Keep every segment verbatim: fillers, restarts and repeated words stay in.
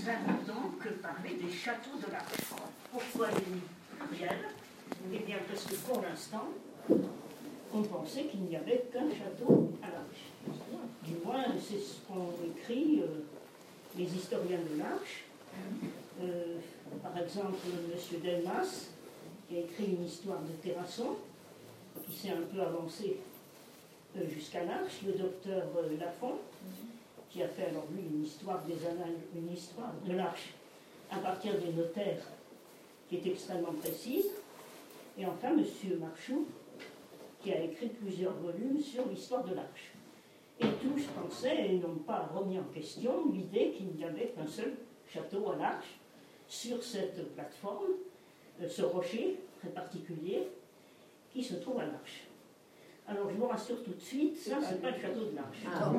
allons donc parler des châteaux de l'Arche. Pourquoi les mis pluriels? Eh bien, parce que pour l'instant, on pensait qu'il n'y avait qu'un château à l'Arche. Du moins, c'est ce qu'ont écrit euh, les historiens de l'Arche. Euh, par exemple, M. Delmas, qui a écrit une histoire de Terrasson, qui s'est un peu avancé euh, jusqu'à l'Arche, le docteur euh, Lafont, qui a fait alors lui une histoire des annales, une histoire de l'Arche à partir des notaires, qui est extrêmement précise. Et enfin, M. Marchou, qui a écrit plusieurs volumes sur l'histoire de l'Arche. Et tous pensaient, et n'ont pas remis en question, l'idée qu'il n'y avait qu'un seul château à l'Arche, sur cette plateforme, euh, ce rocher très particulier, qui se trouve à l'Arche. Alors je vous rassure tout de suite, ça c'est pas le château de l'Arche. Ah.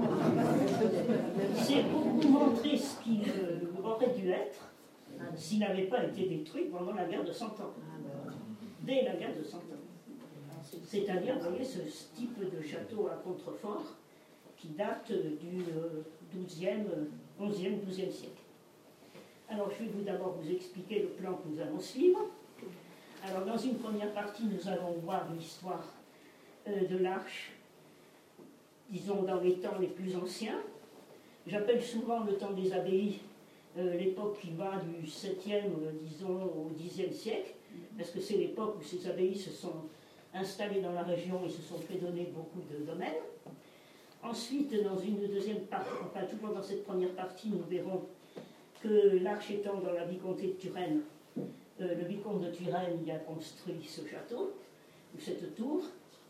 C'est pour vous montrer ce qu'il euh, aurait dû être s'il n'avait pas été détruit pendant la guerre de Cent Ans. Dès la guerre de Cent Ans. C'est-à-dire, vous voyez, ce type de château à contrefort qui date du douzième, onzième, douzième siècle. Alors, je vais vous d'abord vous expliquer le plan que nous allons suivre. Alors, dans une première partie, nous allons voir l'histoire euh, de l'Arche, disons, dans les temps les plus anciens. J'appelle souvent le temps des abbayes euh, l'époque qui va du septième, euh, disons, au dixième siècle, parce que c'est l'époque où ces abbayes se sont installées dans la région et se sont fait donner beaucoup de domaines. Ensuite, dans une deuxième partie, enfin toujours dans cette première partie, nous verrons que l'Arche étant dans la vicomté de Turenne, euh, le vicomte de Turenne y a construit ce château, ou cette tour.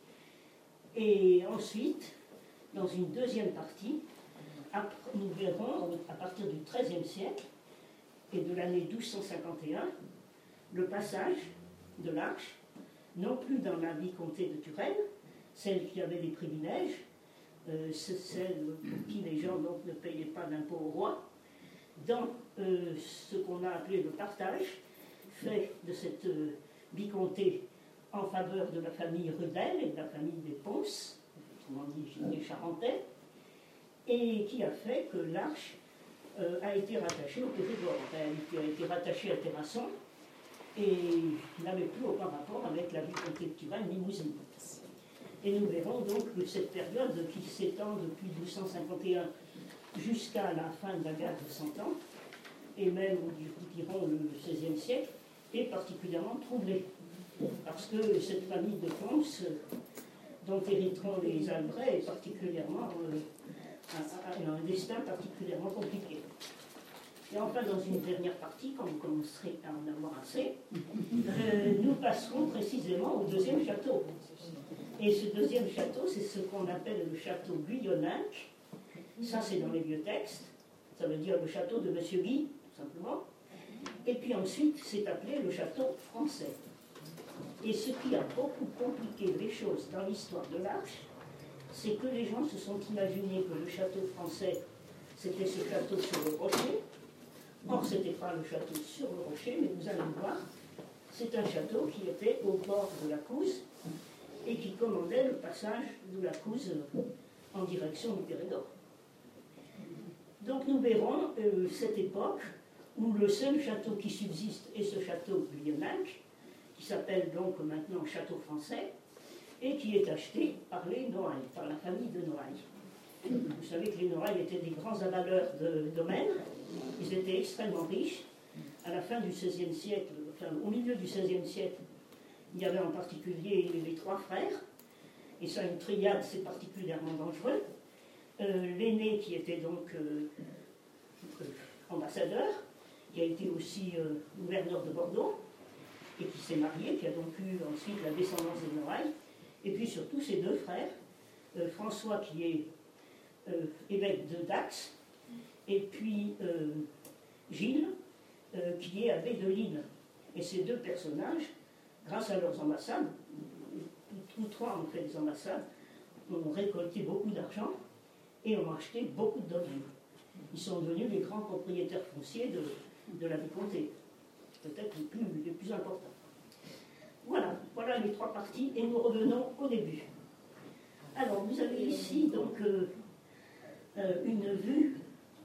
Et ensuite, dans une deuxième partie, après, nous verrons, à partir du treizième siècle et de l'année douze cent cinquante et un, le passage de l'Arche, non plus dans la vicomté de Turenne, celle qui avait des privilèges, euh, celle pour qui les gens donc, ne payaient pas d'impôt au roi, dans euh, ce qu'on a appelé le partage, fait de cette euh, vicomté en faveur de la famille Rudel et de la famille des Ponce, autrement dit des Charentais, et qui a fait que l'Arche euh, a été rattachée au Périgord. Elle a été rattachée à Terrasson et n'avait plus aucun rapport avec la vicomté de Turenne Limousin. Et nous verrons donc que cette période qui s'étend depuis douze cent cinquante et un jusqu'à la fin de la guerre de Cent Ans, et même, nous dirons, le seizième siècle, est particulièrement troublée. Parce que cette famille de Ponce, dont hériteront les Albret, est particulièrement, euh, a, a un destin particulièrement compliqué. Et enfin, dans une dernière partie, quand vous commencerez à en avoir assez, euh, nous passerons précisément au deuxième château. Et ce deuxième château, c'est ce qu'on appelle le château Guyoninck. Ça, c'est dans les vieux textes. Ça veut dire le château de Monsieur Guy, tout simplement. Et puis ensuite, c'est appelé le château français. Et ce qui a beaucoup compliqué les choses dans l'histoire de l'Arche, c'est que les gens se sont imaginés que le château français, c'était ce château sur le rocher. Or, ce n'était pas le château sur le rocher, mais vous allez voir, c'est un château qui était au bord de la Couze et qui commandait le passage de la Couze en direction du Périgord. Donc nous verrons euh, cette époque où le seul château qui subsiste est ce château Guyoninck, qui s'appelle donc maintenant château français, et qui est acheté par les Noailles, par la famille de Noailles. Vous savez que les Noailles étaient des grands avaleurs de domaines, ils étaient extrêmement riches. À la fin du seizième siècle, enfin au milieu du seizième siècle, il y avait en particulier les trois frères, et ça, une triade, c'est particulièrement dangereux. Euh, L'aîné qui était donc euh, euh, ambassadeur, qui a été aussi euh, gouverneur de Bordeaux, et qui s'est marié, qui a donc eu ensuite la descendance des Noailles, et puis surtout ses deux frères, euh, François qui est euh, évêque de Dax, et puis euh, Gilles euh, qui est abbé de Lille. Et ces deux personnages, grâce à leurs ambassades, tous trois ont fait des ambassades, ont récolté beaucoup d'argent et ont acheté beaucoup de domaines. Ils sont devenus les grands propriétaires fonciers de, de la vicomté, peut-être les plus, les plus importants. Voilà, voilà les trois parties, et nous revenons au début. Alors, vous avez ici donc euh, euh, une vue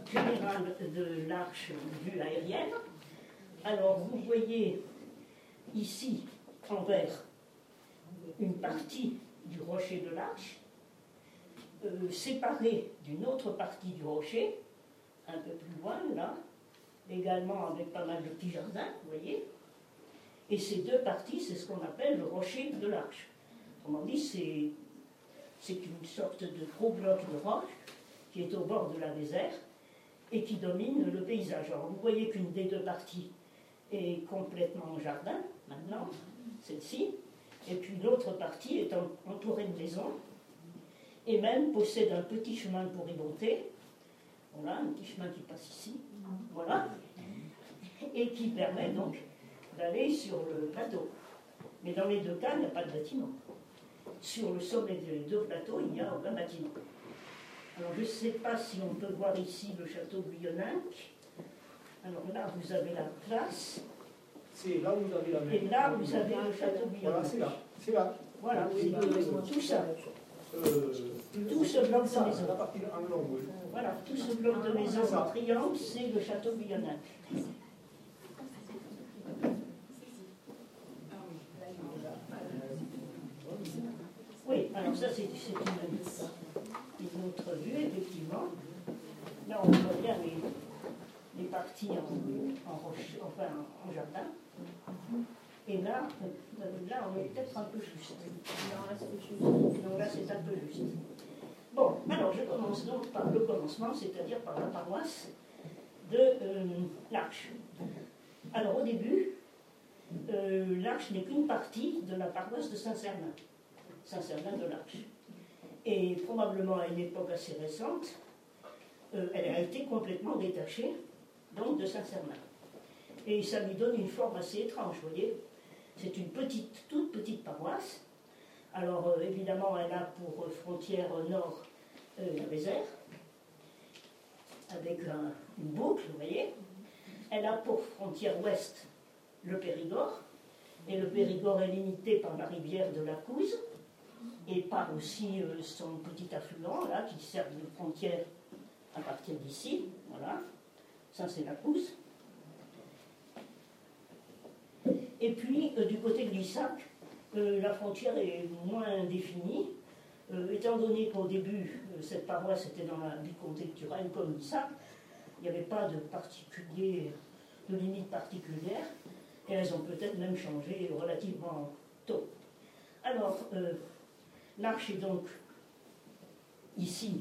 générale de l'arche vue aérienne. Alors, vous voyez ici, en vert, une partie du rocher de l'arche, euh, séparée d'une autre partie du rocher, un peu plus loin, là, également avec pas mal de petits jardins, vous voyez. Et ces deux parties, c'est ce qu'on appelle le rocher de l'arche. Autrement dit, c'est, c'est une sorte de gros bloc de roche qui est au bord de la désert et qui domine le paysage. Alors, vous voyez qu'une des deux parties est complètement en jardin, maintenant, celle-ci, et puis l'autre partie est entourée de maisons, et même possède un petit chemin pour y monter. Voilà, un petit chemin qui passe ici, voilà, et qui permet donc d'aller sur le plateau. Mais dans les deux cas, il n'y a pas de bâtiment. Sur le sommet des deux plateaux, il n'y a aucun bâtiment. Alors, je ne sais pas si on peut voir ici le château Guyonninck. Alors là, vous avez la place. C'est là où vous avez la mer. Et là, vous avez le château Guyonninck. Voilà, c'est là. C'est là. Voilà, c'est tout ça. Euh, Tout ce bloc de ça, maison. la partie en long, oui. Voilà, tout ce bloc de maison en triangle, c'est le château Guyonninck. Oui, alors ça, c'est une, une autre vue, effectivement. Là, on voit bien les, les parties en, en, roche, enfin, en jardin. Et là, là, on est peut-être un peu juste. Donc là, c'est un peu juste. Bon, alors je commence donc par le commencement, c'est-à-dire par la paroisse de euh, l'Arche. Alors au début, euh, l'Arche n'est qu'une partie de la paroisse de Saint-Cernin, Saint-Cernin de l'Arche. Et probablement à une époque assez récente, euh, elle a été complètement détachée donc de Saint-Cernin. Et ça lui donne une forme assez étrange, vous voyez. C'est une petite, toute petite paroisse. Alors, euh, évidemment, elle a pour euh, frontière nord euh, la Vézère, avec un, une boucle, vous voyez. Elle a pour frontière ouest le Périgord, et le Périgord est limité par la rivière de la Couze, et par aussi euh, son petit affluent, là, qui sert de frontière à partir d'ici. Voilà, ça c'est la Couze. Et puis, euh, du côté de l'Issac, euh, la frontière est moins définie, euh, étant donné qu'au début, euh, cette paroisse était dans la vicomté de Turenne comme l'Issac, il n'y avait pas de particulier, de limite particulière, et elles ont peut-être même changé relativement tôt. Alors, euh, l'Arche est donc ici,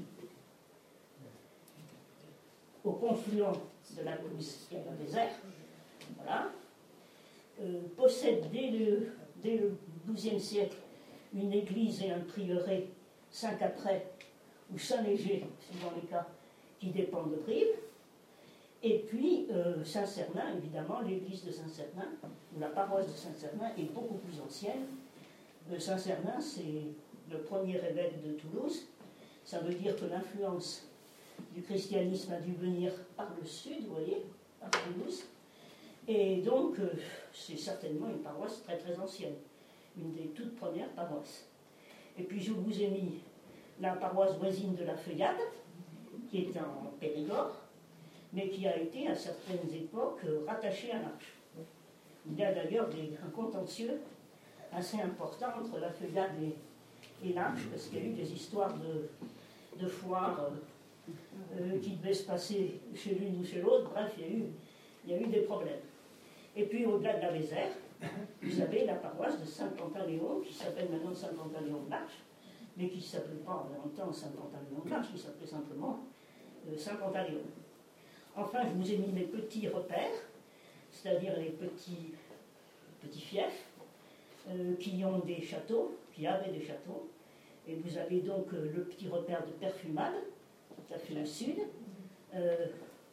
au confluent de la Couze et de la Vézère, voilà. Euh, possède dès le, dès le douzième siècle une église et un prieuré, Saint-Capret ou Saint-Léger, suivant les cas, qui dépendent de Brive. Et puis euh, Saint-Cernin, évidemment, l'église de Saint-Cernin, ou la paroisse de Saint-Cernin est beaucoup plus ancienne. Euh, Saint-Cernin, c'est le premier évêque de Toulouse. Ça veut dire que l'influence du christianisme a dû venir par le sud, vous voyez, par Toulouse. Et donc, euh, c'est certainement une paroisse très très ancienne, une des toutes premières paroisses. Et puis je vous ai mis la paroisse voisine de la Feuillade, qui est en Périgord, mais qui a été à certaines époques rattachée à l'Arche. Il y a d'ailleurs un contentieux assez important entre la Feuillade et, et l'Arche, parce qu'il y a eu des histoires de, de foires euh, euh, qui devaient se passer chez l'une ou chez l'autre. Bref, il y a eu, il y a eu des problèmes. Et puis au-delà de la Vézère, vous avez la paroisse de Saint-Pantaléon, qui s'appelle maintenant Saint-Pantaléon de l'Arche, mais qui ne s'appelait pas en longtemps Saint-Pantaléon de l'Arche, qui s'appelait simplement euh, Saint-Pantaléon. Enfin, je vous ai mis mes petits repères, c'est-à-dire les petits, petits fiefs, euh, qui ont des châteaux, qui avaient des châteaux. Et vous avez donc euh, le petit repère de Perfumade, tout à fait au sud, euh,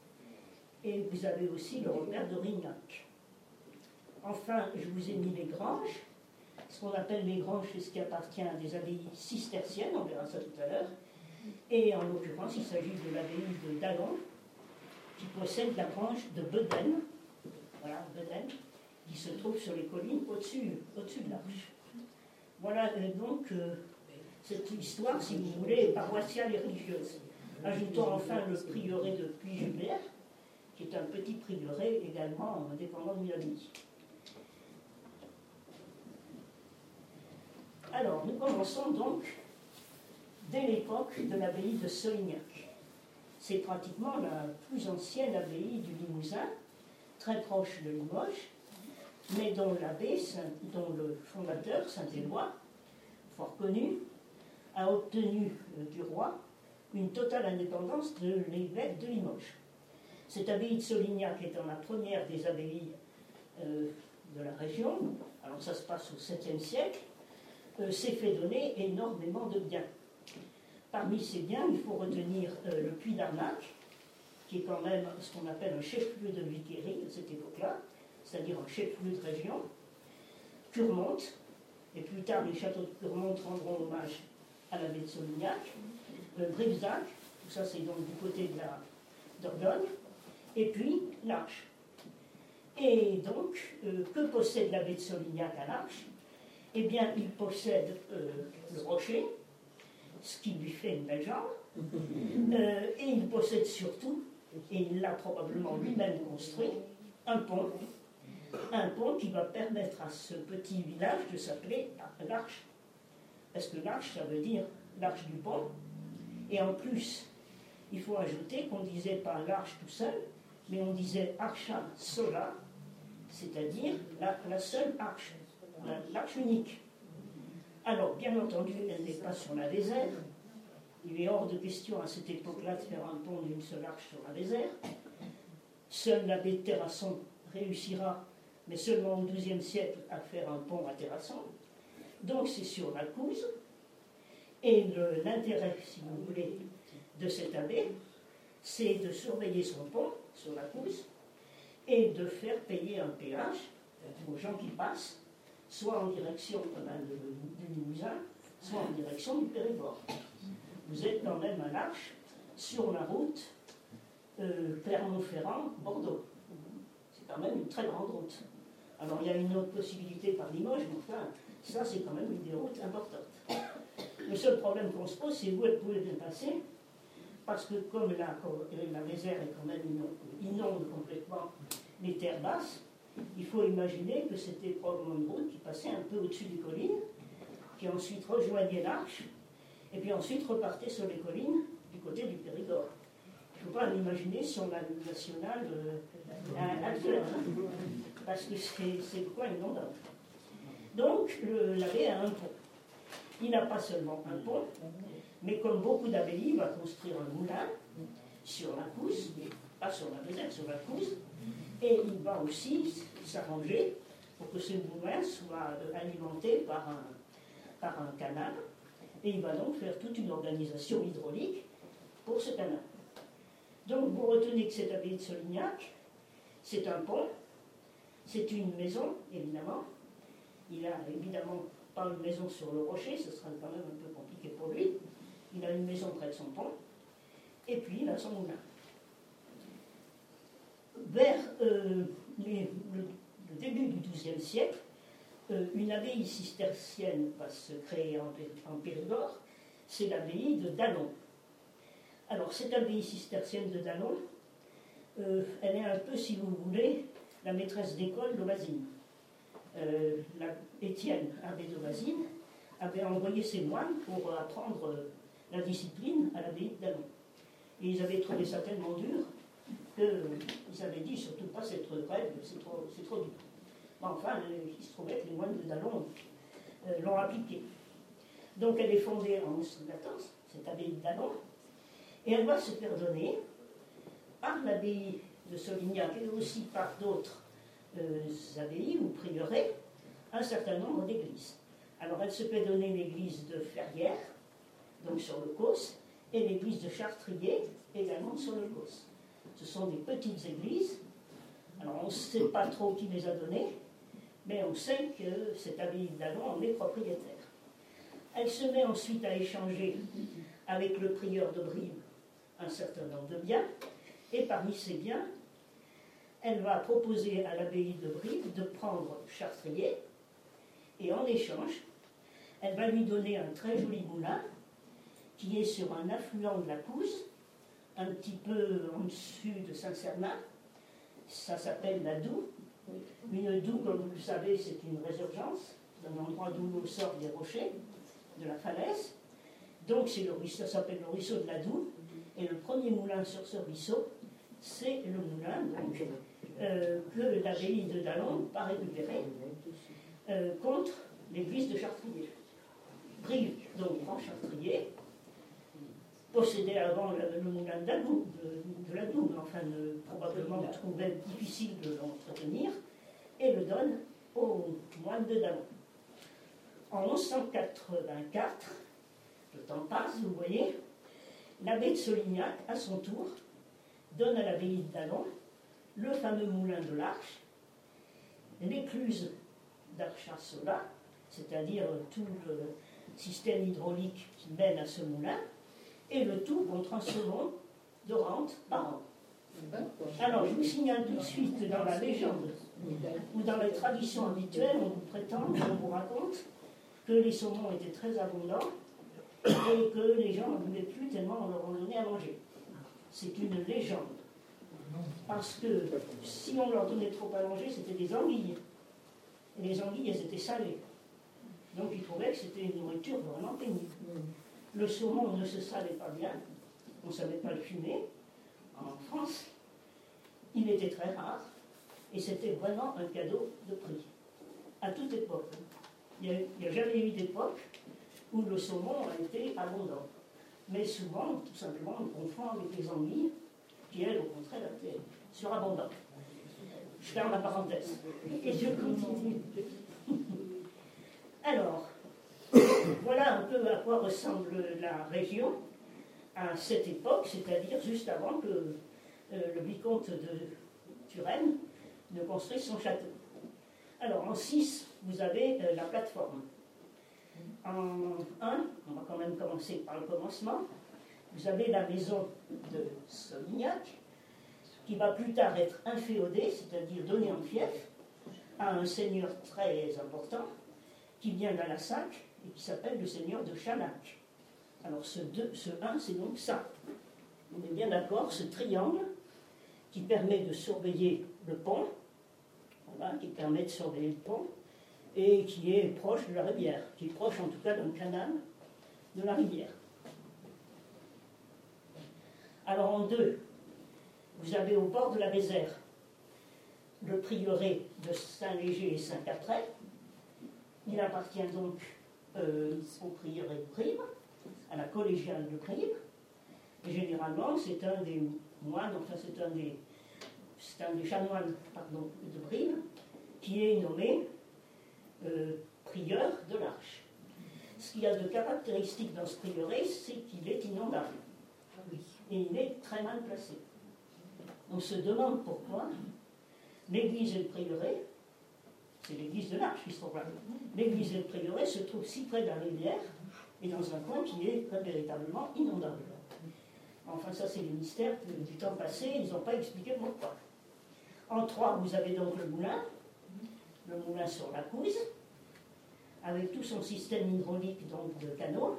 et vous avez aussi le repère de Rignac. Enfin, je vous ai mis les granges. Ce qu'on appelle les granges, c'est ce qui appartient à des abbayes cisterciennes, on verra ça tout à l'heure. Et en l'occurrence, il s'agit de l'abbaye de Dallon, qui possède la grange de Beden, voilà, Beden, qui se trouve sur les collines au-dessus, au-dessus de l'Arche. Voilà euh, donc euh, cette histoire, si vous voulez, paroissiale et religieuse. Ajoutons enfin le prieuré de Puy-Jubert, qui est un petit prieuré également dépendant de l'abbaye. Alors, nous commençons donc dès l'époque de l'abbaye de Solignac. C'est pratiquement la plus ancienne abbaye du Limousin, très proche de Limoges, mais dont l'abbé, dont le fondateur, Saint-Éloi, fort connu, a obtenu euh, du roi une totale indépendance de l'évêque de Limoges. Cette abbaye de Solignac étant la première des abbayes euh, de la région, alors ça se passe au septième siècle, euh, s'est fait donner énormément de biens. Parmi ces biens, il faut retenir euh, le Puy d'Arnac, qui est quand même ce qu'on appelle un chef-lieu de vicairie à cette époque-là, c'est-à-dire un chef-lieu de région, Curmonte, et plus tard les châteaux de Curmonte rendront hommage à l'abbaye de Solignac, euh, Bribzac, tout ça c'est donc du côté de la Dordogne, et puis l'Arche. Et donc, euh, que possède l'abbaye de Solignac à l'Arche? Eh bien, il possède euh, le rocher, ce qui lui fait une belle jambe, euh, et il possède surtout, et il l'a probablement lui-même construit, un pont, un pont qui va permettre à ce petit village de s'appeler l'Arche. Parce que l'Arche, ça veut dire l'Arche du pont, et en plus, il faut ajouter qu'on ne disait pas l'Arche tout seul, mais on disait Archa sola, c'est-à-dire la, la seule arche, l'arche unique. Alors, bien entendu, elle n'est pas sur la Vézère. Il est hors de question à cette époque-là de faire un pont d'une seule arche sur la Vézère. Seul l'abbé de Terrasson réussira, mais seulement au douzième siècle, à faire un pont à Terrasson. Donc, c'est sur la Couze. Et l'intérêt, si vous voulez, de cet abbé, c'est de surveiller son pont sur la Couze et de faire payer un péage aux gens qui passent, soit en direction du Limousin, soit en direction du Périgord. Vous êtes quand même à l'Arche sur la route euh, Clermont-Ferrand-Bordeaux. C'est quand même une très grande route. Alors il y a une autre possibilité par Limoges, mais enfin, ça c'est quand même une des routes importantes. Le seul problème qu'on se pose, c'est où elle pouvait bien passer, parce que comme la, la Vézère est quand même inonde complètement les terres basses, il faut imaginer que c'était probablement une route qui passait un peu au-dessus des collines, qui ensuite rejoignait l'Arche, et puis ensuite repartait sur les collines du côté du Périgord. Il ne faut pas l'imaginer sur la nationale euh, actuelle, hein, parce que c'est quoi inondable. Donc, l'abbé a un pont. Il n'a pas seulement un pont, mais comme beaucoup d'abbayes, il va construire un moulin sur la Couze, pas sur la Vézère, sur la Couze, et il va aussi s'arranger pour que ce moulin soit alimenté par un, par un canal, et il va donc faire toute une organisation hydraulique pour ce canal. Donc vous retenez que cette abbaye de Solignac, c'est un pont, c'est une maison, évidemment. Il a évidemment pas une maison sur le rocher, ce sera quand même un peu compliqué pour lui. Il a une maison près de son pont, et puis il a son moulin. Vers euh, les, le, le début du douzième siècle, euh, une abbaye cistercienne va se créer en, en Périgord, c'est l'abbaye de Dallon. Alors cette abbaye cistercienne de Dallon, euh, elle est un peu, si vous voulez, la maîtresse d'école d'Aubazine. Euh, la, Étienne, abbé d'Aubazine, avait envoyé ses moines pour apprendre euh, la discipline à l'abbaye de Dallon. Et ils avaient trouvé ça tellement dur qu'ils euh, avaient dit surtout pas cette règle, c'est trop, trop dur. Mais enfin, euh, il se trouvait que les moines de Dallon euh, l'ont appliquée. Donc elle est fondée en mille cent quatorze, cette abbaye de Dallon, et elle va se faire donner par l'abbaye de Solignac et aussi par d'autres euh, abbayes ou prieurés un certain nombre d'églises. Alors elle se fait donner l'église de Ferrières, donc sur le Causse, et l'église de Chartrier, également sur le Causse. Ce sont des petites églises. Alors on ne sait pas trop qui les a données, mais on sait que cette abbaye de Dallon en est propriétaire. Elle se met ensuite à échanger avec le prieur de Brive un certain nombre de biens, et parmi ces biens, elle va proposer à l'abbaye de Brive de prendre Chartrier, et en échange, elle va lui donner un très joli moulin qui est sur un affluent de la Couze, un petit peu en dessus de Saint-Cernin. Ça s'appelle la Doue. Une Doue, comme vous le savez, c'est une résurgence, un endroit d'où l'eau sort des rochers, de la falaise. Donc c'est le ruisseau, ça s'appelle le ruisseau de la Doue. Et le premier moulin sur ce ruisseau, c'est le moulin donc, euh, que l'abbaye de Dallon va récupérer euh, contre l'église de Chartrier. Brive, donc grand Chartrier, possédait avant le, le moulin de, Dallon, de, de la Doue, mais enfin ne, probablement trouvait difficile de l'entretenir, et le donne aux moines de Dallon. En onze cent quatre-vingt-quatre, le temps passe, vous voyez, l'abbé de Solignac, à son tour, donne à l'abbaye de Dallon le fameux moulin de l'Arche, l'écluse d'Archasola, c'est-à-dire tout le système hydraulique qui mène à ce moulin, et le tout contre un second de rente par an. Alors, je vous signale tout de suite que dans la légende, ou dans les traditions habituelles, on vous prétend, on vous raconte, que les saumons étaient très abondants, et que les gens n'en voulaient plus tellement on leur en donnait à manger. C'est une légende. Parce que si on leur donnait trop à manger, c'était des anguilles. Et les anguilles, elles étaient salées. Donc ils trouvaient que c'était une nourriture vraiment pénible. Le saumon ne se salait pas bien, on ne savait pas le fumer. En France, il était très rare, et c'était vraiment un cadeau de prix. À toute époque. Il n'y a, a jamais eu d'époque où le saumon a été abondant. Mais souvent, tout simplement, on confond avec les anguilles, qui elles, au contraire, étaient surabondantes. Je ferme la parenthèse. Et je continue. Alors, voilà un peu à quoi ressemble la région à cette époque, c'est-à-dire juste avant que euh, le vicomte de Turenne ne construise son château. Alors, en six, vous avez euh, la plateforme. En un, on va quand même commencer par le commencement, vous avez la maison de Solignac, qui va plus tard être inféodée, c'est-à-dire donnée en fief, à un seigneur très important, qui vient d'Alassac, et qui s'appelle le seigneur de Chanac. Alors ce, deux, ce un, c'est donc ça. On est bien d'accord, ce triangle, qui permet de surveiller le pont, voilà, qui permet de surveiller le pont, et qui est proche de la rivière, qui est proche en tout cas d'un canal de la rivière. Alors en deux, vous avez au bord de la Vézère le prieuré de Saint-Léger et Saint-Catherine. Il appartient donc euh, au prieuré de Brive, à la collégiale de Brive. Et généralement, c'est un des moines, enfin c'est un des, c'est un des chanoines pardon, de Brive, qui est nommé euh, prieur de l'Arche. Ce qu'il y a de caractéristique dans ce prieuré, c'est qu'il est inondable. Et il est très mal placé. On se demande pourquoi l'église et le prieuré, c'est l'église de l'Arche qui se trouve là, l'église et le prieuré se trouvent si près de la rivière et dans un coin qui est très véritablement inondable. Enfin, ça, c'est le mystère du temps passé, ils n'ont pas expliqué pourquoi. En trois, vous avez donc le moulin, le moulin sur la Couze, avec tout son système hydraulique donc, de canaux.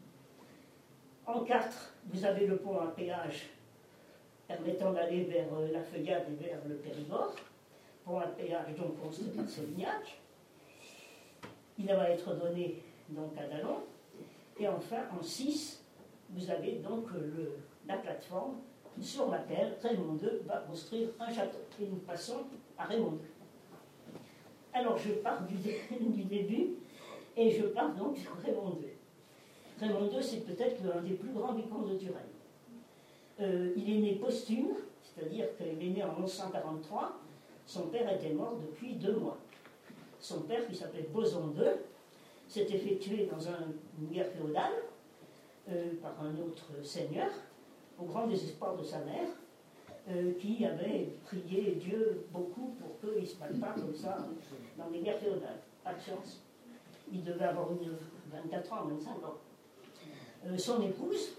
En quatre, vous avez le pont à péage permettant d'aller vers la Feuillade et vers le Périgord. Pont à péage donc construit par Solignac. Il va être donné donc à Dallon. Et enfin, en six, vous avez donc le, la plateforme sur laquelle Raymond deux va construire un château. Et nous passons à Raymond deux. Alors, je pars du, dé, du début, et je pars donc sur Raymond deux. Raymond deux, c'est peut-être l'un des plus grands vicomtes de Turenne. Euh, il est né posthume, c'est-à-dire qu'il est né en onze cent quarante-trois, son père était mort depuis deux mois. Son père, qui s'appelait Boson deux, s'est effectué dans un, une guerre féodale euh, par un autre seigneur, au grand désespoir de sa mère, euh, qui avait prié Dieu beaucoup pour qu'il ne se passe pas comme ça dans les guerres féodales. Pas de chance. Il devait avoir une vingt-quatre ans, vingt-cinq ans. Euh, son épouse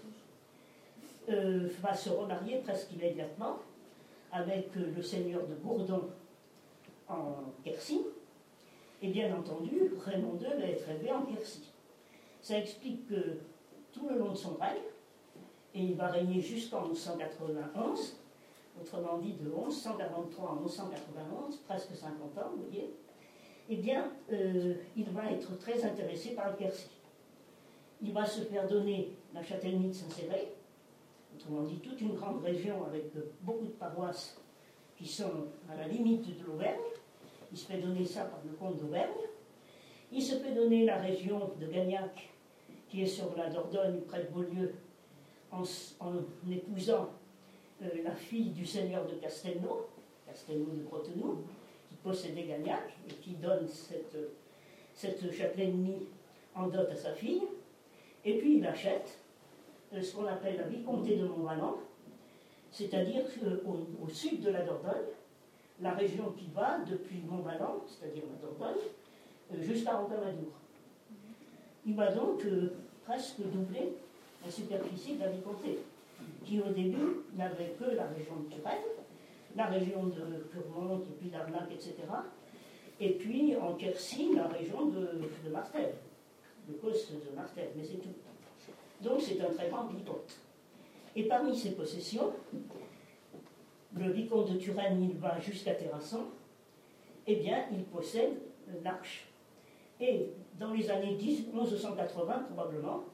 euh, va se remarier presque immédiatement avec euh, le seigneur de Gourdon en Quercy. Et bien entendu, Raymond deux va être élevé en Quercy. Ça explique que tout le long de son règne, et il va régner jusqu'en onze cent quatre-vingt-onze, autrement dit de mille cent quarante-trois à mille cent quatre-vingt-onze, presque cinquante ans, vous voyez, eh bien, euh, il va être très intéressé par le Quercy. Il va se faire donner la châtellenie de Saint-Céré, autrement dit toute une grande région avec beaucoup de paroisses qui sont à la limite de l'Auvergne. Il se fait donner ça par le comte d'Auvergne. Il se fait donner la région de Gagnac, qui est sur la Dordogne, près de Beaulieu, en, en épousant euh, la fille du seigneur de Castelnau, Castelnau de Bretenoux, qui possédait Gagnac et qui donne cette, cette châtellenie en dot à sa fille. Et puis il achète euh, ce qu'on appelle la vicomté de Montvalon, c'est-à-dire euh, au, au sud de la Dordogne, la région qui va depuis Montvalon, c'est-à-dire la Dordogne, euh, jusqu'à Rocamadour. Il va donc euh, presque doubler la superficie de la vicomté, qui au début n'avait que la région de Turenne, la région de Purmont, et puis d'Arnac, et cetera. Et puis en Quercy, la région de, de Martel, le coste de Martel, mais c'est tout. Donc c'est un très grand vicomte. Et parmi ses possessions, le vicomte de Turenne, il va jusqu'à Terrasson, eh bien il possède l'Arche. Et dans les années mille cent quatre-vingts, probablement,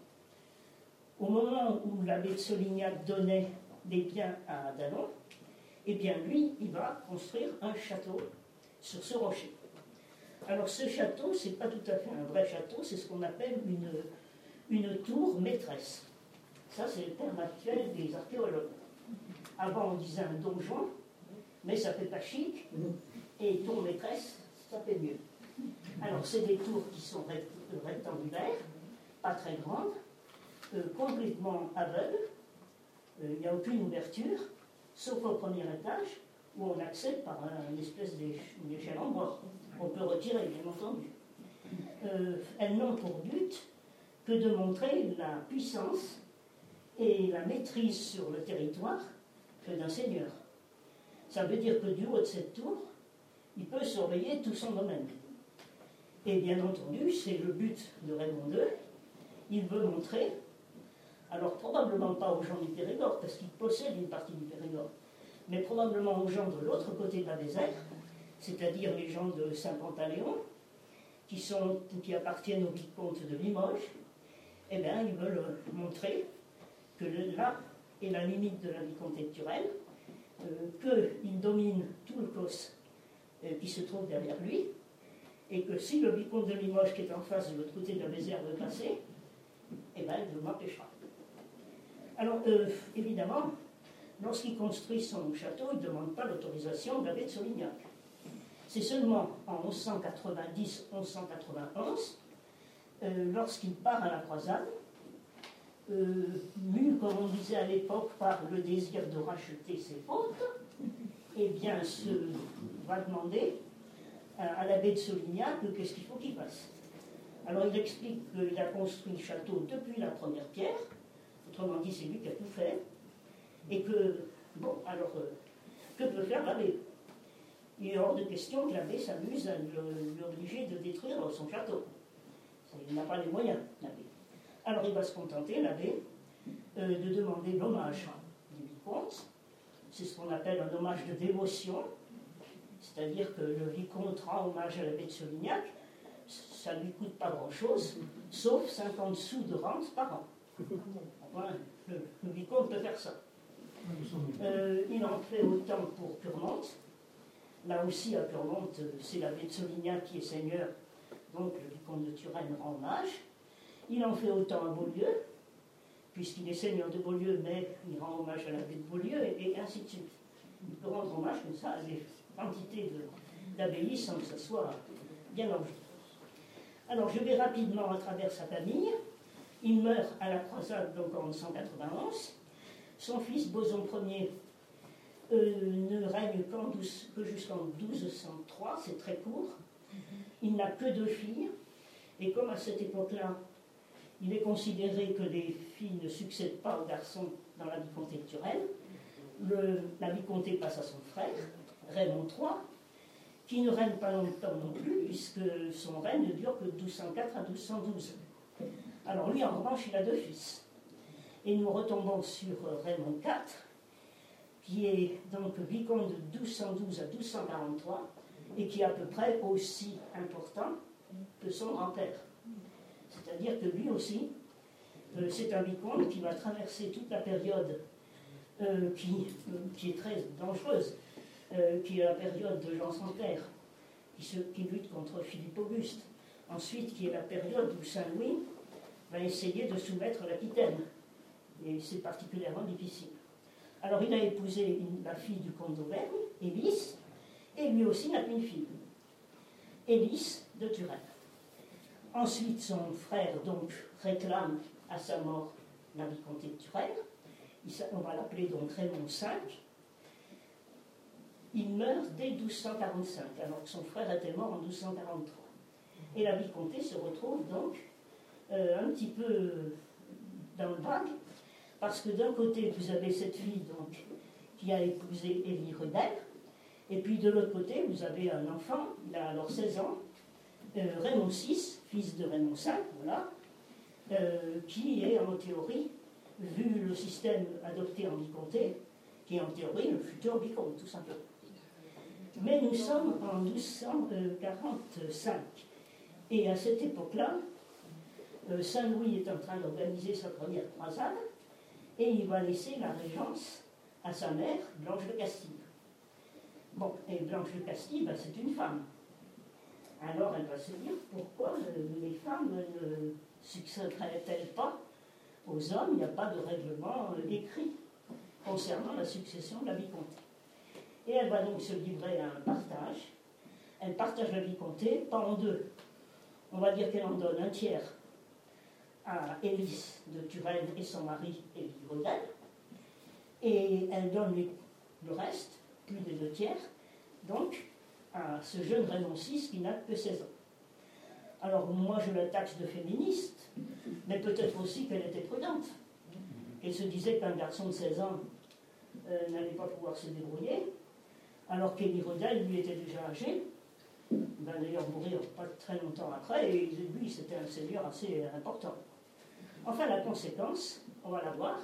au moment où l'abbé de Solignac donnait des biens à Danon, eh bien lui, il va construire un château sur ce rocher. Alors ce château, ce n'est pas tout à fait un vrai château, c'est ce qu'on appelle une, une tour maîtresse. Ça, c'est le terme actuel des archéologues. Avant, on disait un donjon, mais ça fait pas chic, et tour maîtresse, ça fait mieux. Alors, c'est des tours qui sont rectangulaires, pas très grandes, euh, complètement aveugles, il euh, n'y a aucune ouverture, sauf au premier étage, où on accède par un, une espèce d'échelle en bois. On peut retirer, bien entendu. Euh, elles n'ont pour but que de montrer la puissance et la maîtrise sur le territoire d'un seigneur. Ça veut dire que du haut de cette tour, il peut surveiller tout son domaine. Et bien entendu, c'est le but de Raymond deux. Il veut montrer, alors probablement pas aux gens du Périgord, parce qu'il possède une partie du Périgord, mais probablement aux gens de l'autre côté de la Vézère, c'est-à-dire les gens de Saint-Pantaléon, qui, sont, qui appartiennent au vicomte de Limoges. Eh bien, ils veulent montrer que le, là est la limite de la vicomté de Turenne, euh, qu'il domine tout le cos euh, qui se trouve derrière lui, et que si le vicomte de Limoges, qui est en face de l'autre côté de la Vézère, veut passer, eh bien, il m'empêchera. Alors, euh, évidemment, lorsqu'il construit son château, il ne demande pas l'autorisation de l'abbé de Solignac. C'est seulement en mille cent quatre-vingt-dix mille cent quatre-vingt-onze, euh, lorsqu'il part à la croisade, euh, mu, comme on disait à l'époque, par le désir de racheter ses fautes, eh bien, se va demander à, à l'abbé de Solignac qu'est-ce qu'il faut qu'il fasse. Alors, il explique qu'il a construit le château depuis la première pierre, autrement dit, c'est lui qui a tout fait, et que, bon, alors, euh, que peut faire l'abbé? Il est hors de question que l'abbé s'amuse à l'obliger de détruire son château. Il n'a pas les moyens, l'abbé. Alors il va se contenter, l'abbé, euh, de demander l'hommage du vicomte. C'est ce qu'on appelle un hommage de dévotion, c'est-à-dire que le vicomte rend hommage à l'abbé de Solignac, ça ne lui coûte pas grand-chose, sauf cinquante sous de rente par an. Voilà, le, le vicomte peut faire ça. Euh, il en fait autant pour Purmont. Là aussi, à Purmont, c'est l'abbé de Solignac qui est seigneur, donc le vicomte de Turenne rend hommage. Il en fait autant à Beaulieu, puisqu'il est seigneur de Beaulieu, mais il rend hommage à l'abbé de Beaulieu, et, et ainsi de suite. Il peut rendre hommage comme ça à des quantités d'abbayes sans que ça soit bien enlevé. Alors, je vais rapidement à travers sa famille. Il meurt à la croisade, donc en mille cent quatre-vingt-onze. Son fils, Boson Ier, euh, ne règne qu'en que jusqu'en douze cent trois, c'est très court. Il n'a que deux filles, et comme à cette époque-là, il est considéré que les filles ne succèdent pas aux garçons dans la vicomté de Turenne, le, la vicomté passe à son frère, Raymond trois, qui ne règne pas longtemps non plus, puisque son règne ne dure que de douze cent quatre à douze cent douze. Alors lui, en revanche, il a deux fils. Et nous retombons sur Raymond quatre, qui est donc vicomte de douze cent douze à douze cent quarante-trois, et qui est à peu près aussi important que son grand-père. C'est-à-dire que lui aussi, euh, c'est un vicomte qui va traverser toute la période euh, qui, euh, qui est très dangereuse, euh, qui est la période de Jean sans Terre, qui, se, qui lutte contre Philippe Auguste. Ensuite, qui est la période où Saint-Louis va essayer de soumettre l'Aquitaine. Et c'est particulièrement difficile. Alors, il a épousé une, la fille du comte d'Auvergne, Élise, et lui aussi n'a qu'une fille, Élise de Turenne. Ensuite, son frère donc réclame à sa mort la vicomté de Turenne. Il, on va l'appeler donc Raymond cinq. Il meurt dès douze cent quarante-cinq, alors que son frère était mort en douze cent quarante-trois. Et la vicomté se retrouve donc euh, un petit peu dans le vague, parce que d'un côté, vous avez cette fille donc, qui a épousé Élie Rudel, et puis de l'autre côté, vous avez un enfant, il a alors seize ans, euh, Raymond six, fils de Raymond cinq, voilà, euh, qui est en théorie, vu le système adopté en vicomté, qui est en théorie le futur vicomte, tout simplement. Mais nous sommes en douze cent quarante-cinq, et à cette époque-là, euh, Saint-Louis est en train d'organiser sa première croisade, et il va laisser la régence à sa mère, Blanche de Castille. Bon, et Blanche de Castille, ben, c'est une femme. Alors elle va se dire, pourquoi euh, les femmes ne succéderaient-elles pas aux hommes? Il n'y a pas de règlement euh, écrit concernant la succession de la vicomté. Et elle va donc se livrer à un partage. Elle partage la vicomté, pas en deux. On va dire qu'elle en donne un tiers à Élise de Turenne et son mari, Élie Rudel. Et elle donne le reste, plus des deux tiers, donc à ce jeune Raymond six qui n'a que seize ans. Alors moi je la taxe de féministe, mais peut-être aussi qu'elle était prudente. Elle se disait qu'un garçon de seize ans euh, n'allait pas pouvoir se débrouiller, alors qu'Élie Rudel, lui, était déjà âgé. Il va d'ailleurs mourir pas très longtemps après, et lui, c'était un seigneur assez important. Enfin, la conséquence, on va la voir.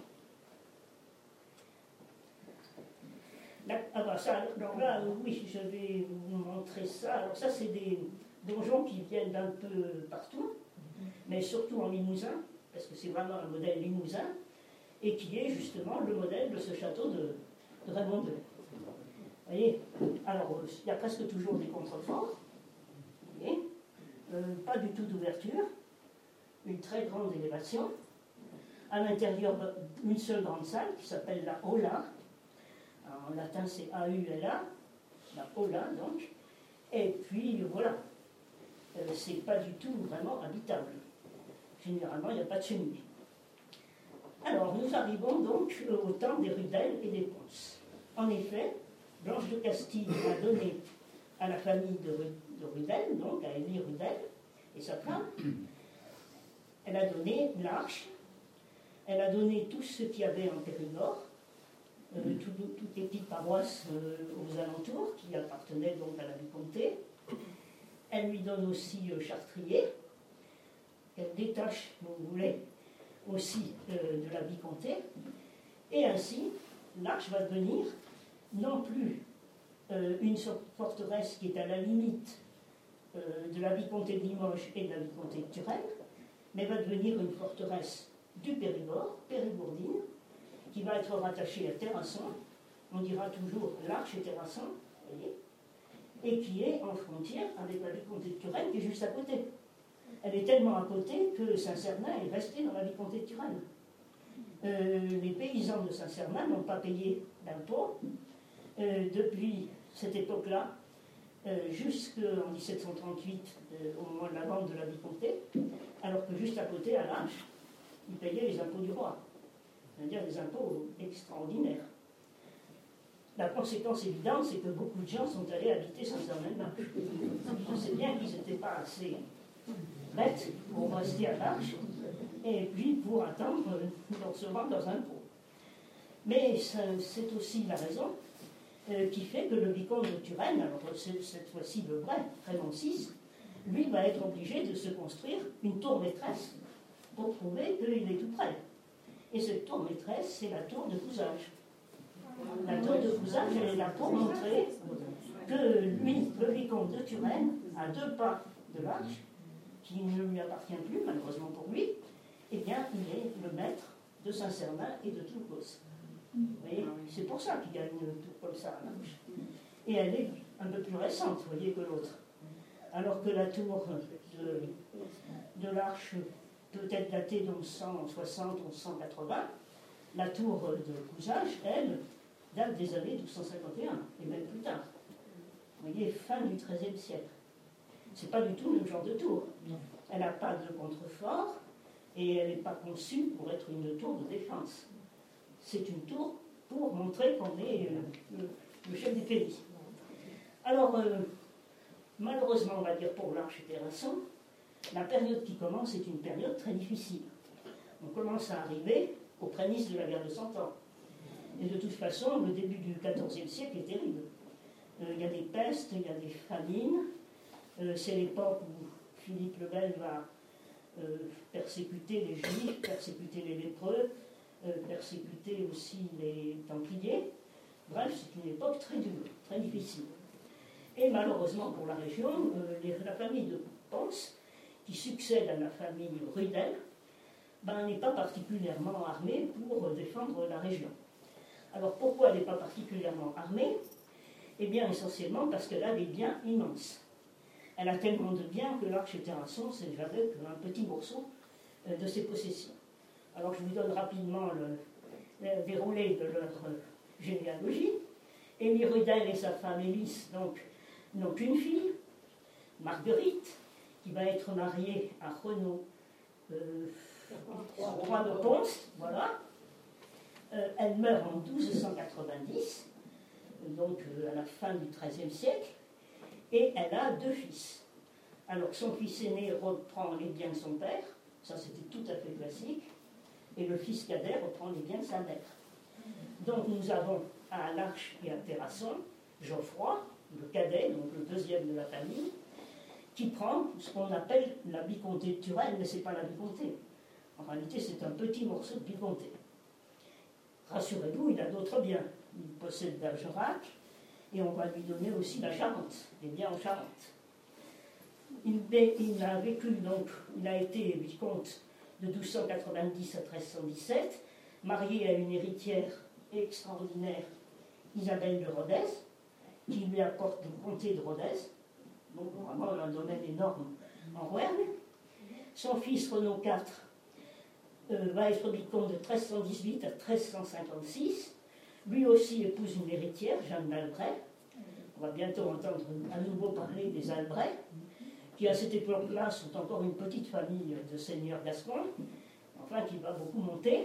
Là, ah bah ça, alors là, oui, je vais vous montrer ça. Alors ça, c'est des donjons qui viennent d'un peu partout, mais surtout en Limousin, parce que c'est vraiment un modèle limousin, et qui est justement le modèle de ce château de, de Raymond deux. Vous voyez, alors il y a presque toujours des contreforts, vous voyez, euh, pas du tout d'ouverture, une très grande élévation, à l'intérieur une seule grande salle qui s'appelle la Aula. Alors, en latin c'est A U L A, la Aula donc, et puis voilà, euh, c'est pas du tout vraiment habitable. Généralement il n'y a pas de cheminée. Alors nous arrivons donc au temps des Rudel et des Pons. En effet, Blanche de Castille a donné à la famille de, de Rudel, donc à Élie Rudel et sa femme, elle a donné l'Arche, elle a donné tout ce qu'il y avait en Périgord, euh, tout, toutes les petites paroisses euh, aux alentours qui appartenaient donc à la vicomté. Elle lui donne aussi euh, Chartrier, qu'elle détache, si vous voulez, aussi euh, de la vicomté, et ainsi l'Arche va devenir non plus euh, une forteresse qui est à la limite euh, de la vicomté de Limoges et de la vicomté de Turenne, mais va devenir une forteresse du Périgord, périgourdine, qui va être rattachée à Terrasson, on dira toujours l'Arche et Terrasson, vous voyez, et qui est en frontière avec la vicomté de Turenne qui est juste à côté. Elle est tellement à côté que Saint-Cernin est resté dans la vicomté de Turenne. Euh, les paysans de Saint-Cernin n'ont pas payé d'impôts euh, depuis cette époque-là, euh, jusqu'en dix-sept cent trente-huit, euh, au moment de la vente de la vicomté, alors que juste à côté, à l'Arche, ils payaient les impôts du roi, c'est-à-dire des impôts extraordinaires. La conséquence évidente, c'est que beaucoup de gens sont allés habiter Saint-Cernin. On sait bien qu'ils n'étaient pas assez bêtes pour rester à l'Arche, et puis pour attendre de recevoir leurs impôts. Mais c'est aussi la raison euh, qui fait que le vicomte de Turenne, alors c'est cette fois-ci le vrai, Raymond six, lui va être obligé de se construire une tour maîtresse pour prouver qu'il est tout près. Et cette tour maîtresse, c'est la tour de cousage. La tour de cousage, elle est là pour montrer que lui, le vicomte de Turenne, à deux pas de l'arche, qui ne lui appartient plus, malheureusement pour lui, eh bien, il est le maître de Saint-Cernin et de Toulouse. Vous voyez, c'est pour ça qu'il y a une tour comme ça à l'arche. Et elle est un peu plus récente, vous voyez, que l'autre. Alors que la tour de, de l'Arche peut être datée de mille cent soixante à mille cent quatre-vingts, la tour de Cousage, elle, date des années mille deux cent cinquante et un, et même plus tard. Vous voyez, fin du treizième siècle. C'est pas du tout le même genre de tour. Elle n'a pas de contrefort et elle n'est pas conçue pour être une tour de défense. C'est une tour pour montrer qu'on est euh, le, le chef du pays. Alors, euh, malheureusement, on va dire pour l'Arche et Terrasson, la période qui commence est une période très difficile. On commence à arriver aux prémices de la guerre de Cent Ans. Et de toute façon, le début du quatorzième siècle est terrible. Euh, il y a des pestes, il y a des famines. Euh, c'est l'époque où Philippe le Bel va euh, persécuter les Juifs, persécuter les lépreux, euh, persécuter aussi les Templiers. Bref, c'est une époque très dure, très difficile. Et malheureusement pour la région, euh, les, la famille de Pons, qui succède à la famille Rudel, ben, n'est pas particulièrement armée pour euh, défendre la région. Alors pourquoi elle n'est pas particulièrement armée? Eh bien essentiellement parce qu'elle a des biens immenses. Elle a tellement de biens que l'Arche et Terrasson, c'est jamais qu'un petit morceau euh, de ses possessions. Alors je vous donne rapidement le, le déroulé de leur euh, généalogie. Émile Rudel et sa femme Élise, donc, n'ont qu'une fille, Marguerite, qui va être mariée à Renaud, euh, roi de Pons, voilà. Euh, elle meurt en douze cent quatre-vingt-dix, donc euh, à la fin du treizième siècle, et elle a deux fils. Alors son fils aîné reprend les biens de son père, ça c'était tout à fait classique, et le fils cadet reprend les biens de sa mère. Donc nous avons à l'Arche et à Terrasson, Geoffroy, le cadet, donc le deuxième de la famille, qui prend ce qu'on appelle la vicomté de Turenne, mais ce n'est pas la vicomté. En réalité, c'est un petit morceau de vicomté. Rassurez-vous, il a d'autres biens. Il possède Bergerac, et on va lui donner aussi la Charente, les biens en Charente. Il, il a vécu, donc, il a été vicomte de douze cent quatre-vingt-dix à treize cent dix-sept, marié à une héritière extraordinaire, Isabelle de Rodez, qui lui apporte le comté de Rodez, donc vraiment un domaine énorme en Rouergue. Son fils Renaud quatre euh, va être vicomte de treize cent dix-huit à treize cent cinquante-six. Lui aussi épouse une héritière, Jeanne d'Albret. On va bientôt entendre à nouveau parler des Albret, qui à cette époque-là sont encore une petite famille de seigneurs gascons, enfin qui va beaucoup monter.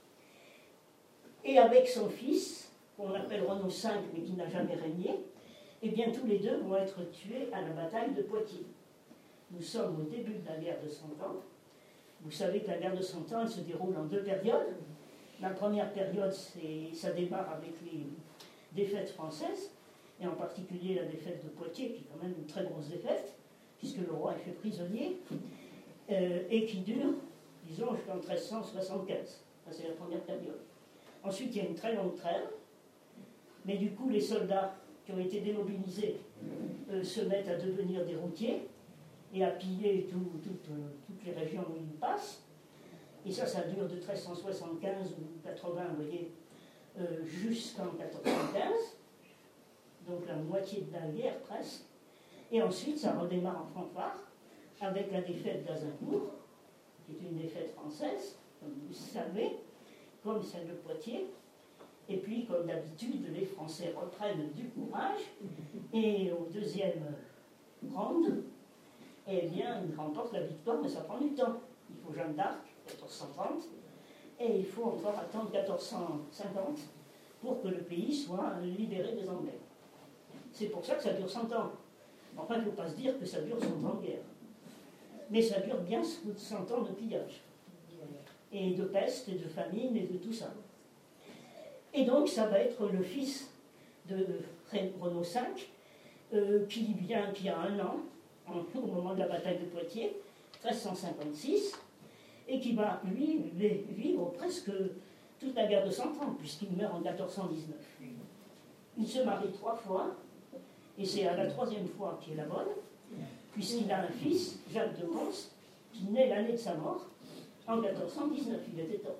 Et avec son fils, qu'on appelle Renaud cinq, mais qui n'a jamais régné, eh bien tous les deux vont être tués à la bataille de Poitiers. Nous sommes au début de la guerre de Cent Ans. Vous savez que la guerre de Cent Ans, elle se déroule en deux périodes. La première période, ça démarre avec les défaites françaises, et en particulier la défaite de Poitiers, qui est quand même une très grosse défaite, puisque le roi est fait prisonnier, euh, et qui dure, disons, jusqu'en treize cent soixante-quinze. Ça, c'est la première période. Ensuite, il y a une très longue trêve, mais du coup, les soldats qui ont été démobilisés euh, se mettent à devenir des routiers et à piller tout, tout, euh, toutes les régions où ils passent. Et ça, ça dure de treize cent soixante-quinze ou quatre-vingts, vous voyez, euh, jusqu'en quatorze cent quinze, donc la moitié de la guerre presque. Et ensuite, ça redémarre en fanfare avec la défaite d'Azincourt, qui est une défaite française, comme vous le savez, comme celle de Poitiers. Et puis, comme d'habitude, les Français reprennent du courage, et au deuxième round, eh bien, ils remportent la victoire, mais ça prend du temps. Il faut Jeanne d'Arc, quatorze cent trente, et il faut encore attendre quatorze cent cinquante pour que le pays soit libéré des Anglais. C'est pour ça que ça dure cent ans. Enfin, il ne faut pas se dire que ça dure cent ans de guerre. Mais ça dure bien cent ans de pillage. Et de peste, et de famine, et de tout ça. Et donc, ça va être le fils de Renaud cinq, euh, qui vient, qui a un an, en, au moment de la bataille de Poitiers, treize cent cinquante-six, et qui va, lui, vivre presque toute la guerre de Cent Ans, puisqu'il meurt en quatorze cent dix-neuf. Il se marie trois fois, et c'est à la troisième fois qui est la bonne, puisqu'il a un fils, Jacques de Pons, qui naît l'année de sa mort, en quatorze cent dix-neuf. Il était temps.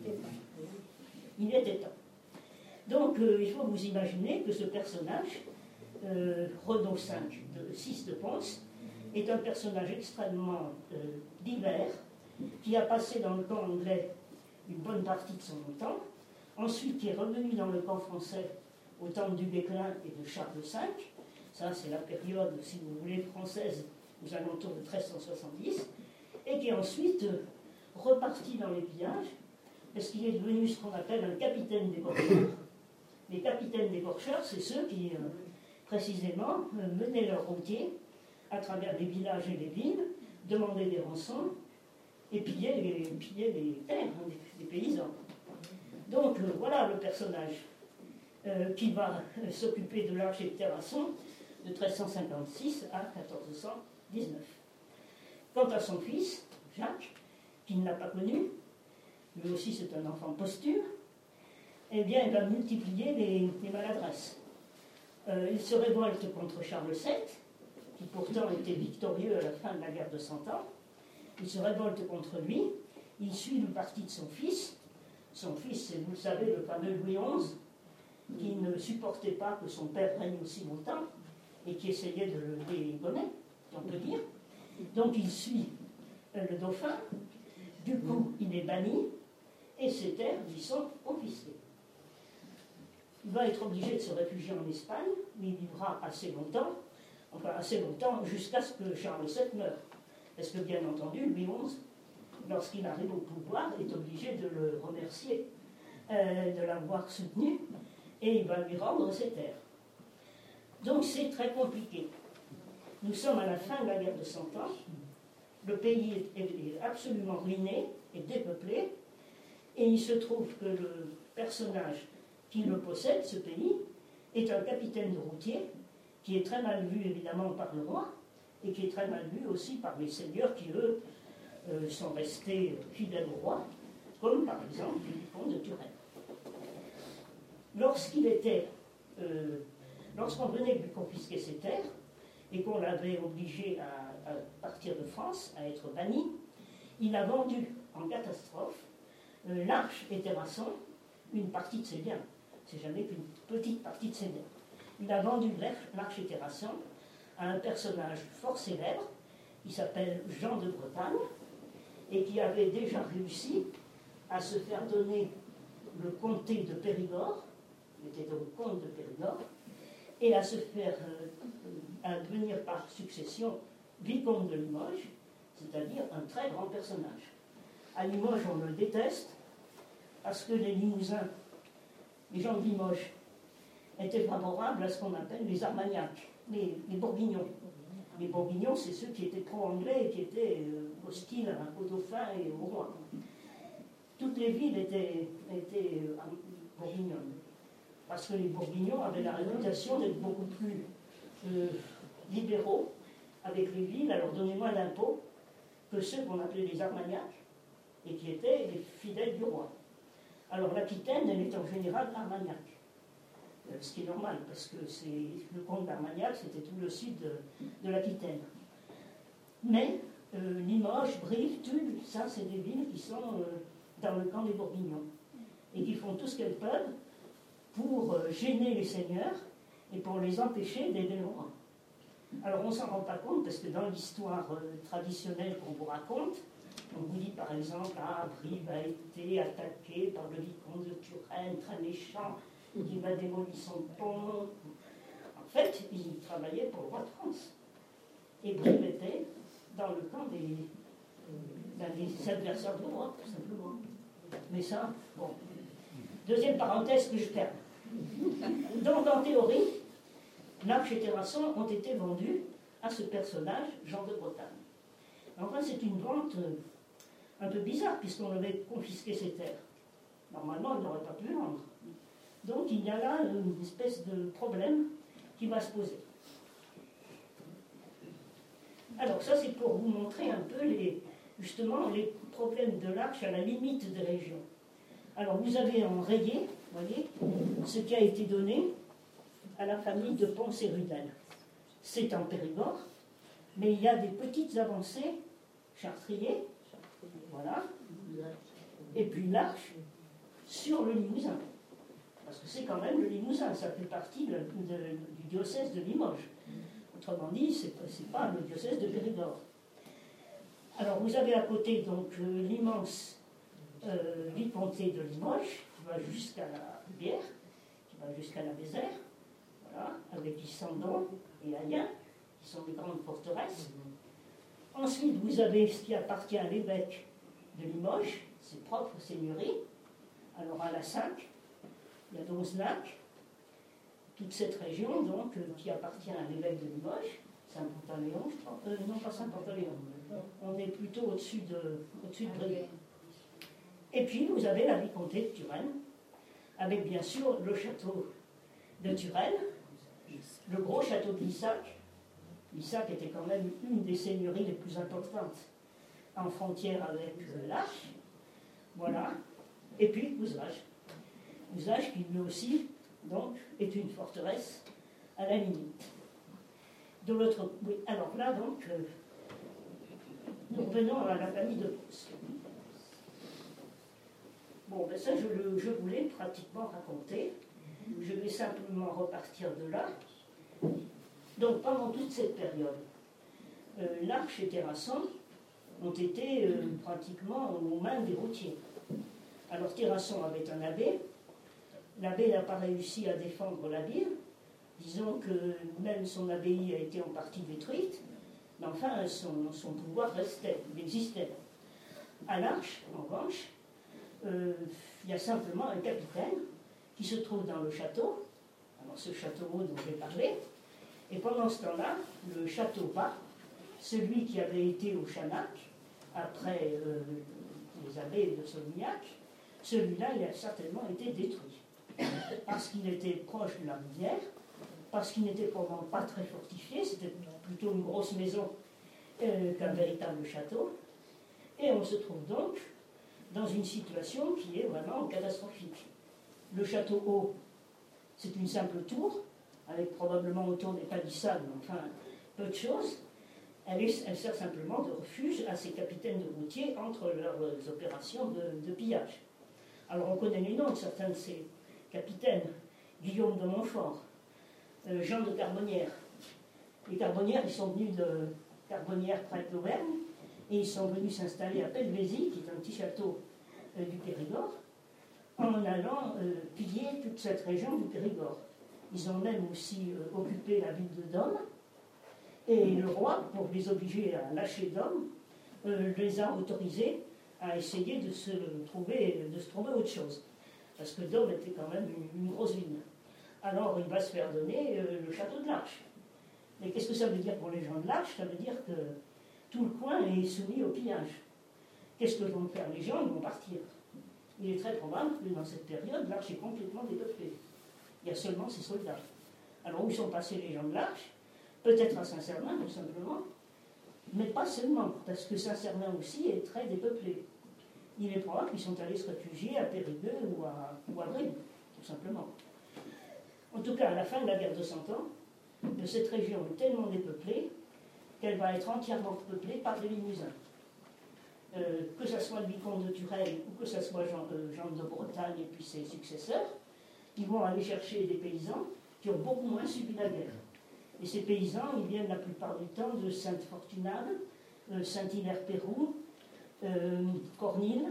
Il était temps. Donc, euh, il faut vous imaginer que ce personnage, euh, Renaud cinq, de six de Pons, est un personnage extrêmement euh, divers, qui a passé dans le camp anglais une bonne partie de son temps, ensuite qui est revenu dans le camp français au temps du déclin et de Charles cinq. Ça, c'est la période, si vous voulez, française, aux alentours de treize cent soixante-dix, et qui est ensuite euh, reparti dans les pillages, parce qu'il est devenu ce qu'on appelle un capitaine d'écorcheurs. Les capitaines d'écorcheurs, c'est ceux qui, euh, précisément, euh, menaient leurs routiers à travers les villages et les villes, demandaient des rançons, et pillaient les, pillaient les terres hein, des, des paysans. Donc, euh, voilà le personnage euh, qui va euh, s'occuper de l'Arche et de Terrasson de treize cent cinquante-six à quatorze cent dix-neuf. Quant à son fils, Jacques, qui ne l'a pas connu, lui aussi c'est un enfant posture, eh bien il va multiplier les, les maladresses. Euh, il se révolte contre Charles sept, qui pourtant était victorieux à la fin de la guerre de Cent Ans. Il se révolte contre lui, il suit le parti de son fils. Son fils, c'est, vous le savez, le fameux Louis onze, qui ne supportait pas que son père règne aussi longtemps, et qui essayait de le dégommer, si on peut dire. Donc il suit euh, le dauphin, du coup il est banni, et ses terres lui sont confisquées. Il va être obligé de se réfugier en Espagne, où il vivra assez longtemps, enfin assez longtemps, jusqu'à ce que Charles sept meure. Parce que bien entendu, Louis onze, lorsqu'il arrive au pouvoir, est obligé de le remercier euh, de l'avoir soutenu, et il va lui rendre ses terres. Donc c'est très compliqué. Nous sommes à la fin de la guerre de Cent Ans, le pays est, est absolument ruiné et dépeuplé, et il se trouve que le personnage qui le possède, ce pays, est un capitaine de routier, qui est très mal vu évidemment par le roi, et qui est très mal vu aussi par les seigneurs qui, eux, euh, sont restés fidèles au roi, comme par exemple le vicomte de Turenne. Lorsqu'il était, euh, lorsqu'on venait lui confisquer ses terres, et qu'on l'avait obligé à, à partir de France, à être banni, il a vendu en catastrophe euh, l'Arche et Terrasson, une partie de ses biens. C'est jamais qu'une petite partie de ses biens. Il a vendu l'Arche et Terrasson à un personnage fort célèbre, qui s'appelle Jean de Bretagne, et qui avait déjà réussi à se faire donner le comté de Périgord, il était donc comte de Périgord, et à se faire euh, à devenir par succession vicomte de Limoges, c'est-à-dire un très grand personnage. À Limoges, on le déteste, parce que les Limousins, les gens de Limoges, étaient favorables à ce qu'on appelle les Armagnacs, les, les Bourguignons. Les Bourguignons, c'est ceux qui étaient pro-anglais et qui étaient euh, hostiles au dauphin et au roi. Toutes les villes étaient, étaient euh, bourguignonnes, parce que les Bourguignons avaient la réputation d'être beaucoup plus euh, libéraux avec les villes, à leur donner moins d'impôts que ceux qu'on appelait les Armagnacs, et qui étaient les fidèles du roi. Alors l'Aquitaine, elle est en général Armagnac. Ce qui est normal, parce que c'est le comte d'Armagnac, c'était tout le sud de, de l'Aquitaine. Mais euh, Limoges, Brive, Tulle, ça, c'est des villes qui sont euh, dans le camp des Bourguignons, et qui font tout ce qu'elles peuvent pour euh, gêner les seigneurs et pour les empêcher d'aider le roi. Alors on ne s'en rend pas compte, parce que dans l'histoire euh, traditionnelle qu'on vous raconte, on vous dit par exemple, ah, Brive a été attaqué par le vicomte de Turenne, très méchant, qui va démolir son pont. En fait, il travaillait pour le roi de France. Et Brive était dans le camp des, euh, des adversaires du roi, tout simplement. Mais ça, bon. Deuxième parenthèse que je ferme. Donc, en théorie, l'Arche et Terrasson ont été vendus à ce personnage, Jean de Bretagne. Enfin, c'est une vente euh, un peu bizarre, puisqu'on avait confisqué ses terres. Normalement, il n'aurait pas pu vendre. Donc il y a là une espèce de problème qui va se poser. Alors ça, c'est pour vous montrer un peu les, justement les problèmes de l'Arche à la limite des régions. Alors vous avez en rayé, voyez, ce qui a été donné à la famille de Pons-et-Rudel. C'est en Périgord, mais il y a des petites avancées, Chartrier, voilà, et puis l'Arche sur le Limousin. Parce que c'est quand même le Limousin, ça fait partie de, de, du diocèse de Limoges. Autrement dit, ce n'est pas le diocèse de Périgord. Alors vous avez à côté donc euh, l'immense euh, vicomté de Limoges, qui va jusqu'à la Bière, qui va jusqu'à la Vézère, voilà, avec Issandon et Ayen, qui sont des grandes forteresses. Ensuite, vous avez ce qui appartient à l'évêque de Limoges, ses propres seigneuries. Alors à la Cinq, il y a d'Onzenac, toute cette région donc, euh, qui appartient à l'évêque de Limoges, Saint-Pantaléon, je crois. Euh, non, pas Saint-Pantaléon. On est plutôt au-dessus de, au-dessus de Briey. Et puis, vous avez la vicomté de Turenne, avec bien sûr le château de Turenne, le gros château de Lissac. Lissac était quand même une des seigneuries les plus importantes en frontière avec euh, l'Arche. Voilà. Et puis, Cousage. Cousage qui lui aussi, donc, est une forteresse à la limite. De l'autre, oui, alors là, donc, euh, nous revenons à la famille de Pons. Bon, ben ça, je, le, je voulais pratiquement raconter. Je vais simplement repartir de là. Donc, pendant toute cette période, euh, l'Arche et Terrasson ont été euh, pratiquement aux mains des routiers. Alors, Terrasson avait un abbé. L'abbé n'a pas réussi à défendre la ville. Disons que même son abbaye a été en partie détruite, mais enfin, son, son pouvoir restait, il existait. À l'Arche, en revanche, euh, il y a simplement un capitaine qui se trouve dans le château, alors ce château haut dont j'ai parlé, et pendant ce temps-là, le château bas, celui qui avait été au Chanac, après euh, les abbés de Saulgnac, celui-là, il a certainement été détruit, parce qu'il était proche de la rivière, parce qu'il n'était probablement pas très fortifié, c'était plutôt une grosse maison euh, qu'un véritable château, et on se trouve donc dans une situation qui est vraiment catastrophique. Le château haut, c'est une simple tour, avec probablement autour des palissades, mais enfin, peu de choses. Elle, est, elle sert simplement de refuge à ces capitaines de routiers entre leurs opérations de, de pillage. Alors on connaît les noms de certains de ces capitaines. Guillaume de Montfort, euh, Jean de Carbonnières. Les Carbonnières, ils sont venus de Carbonnières près d'Auvergne, et ils sont venus s'installer à Pelvézy, qui est un petit château euh, du Périgord, en allant euh, piller toute cette région du Périgord. Ils ont même aussi euh, occupé la ville de Dôme, et le roi, pour les obliger à lâcher Dôme, euh, les a autorisés à essayer de se trouver, de se trouver autre chose. Parce que Dôme était quand même une, une grosse ville. Alors il va se faire donner euh, le château de l'Arche. Mais qu'est-ce que ça veut dire pour les gens de l'Arche? Ça veut dire que tout le coin est soumis au pillage. Qu'est-ce que vont faire les gens? Ils vont partir. Il est très probable que dans cette période, l'Arche est complètement dépeuplée. Il y a seulement ces soldats. Alors où sont passés les gens de l'Arche? Peut-être à Saint-Cernin, tout simplement, mais pas seulement, parce que Saint-Cernin aussi est très dépeuplé. Il est probable qu'ils sont allés se réfugier à Périgueux ou à, ou à Brive, tout simplement. En tout cas, à la fin de la guerre de Cent Ans, de cette région est tellement dépeuplée qu'elle va être entièrement peuplée par des Limousins. Euh, que ce soit le vicomte de Turenne ou que ce soit Jean, euh, Jean de Bretagne et puis ses successeurs, ils vont aller chercher des paysans qui ont beaucoup moins subi la guerre. Et ces paysans, ils viennent la plupart du temps de Sainte-Fortunade, euh, Saint-Hilaire-Pérou, euh, Cornille.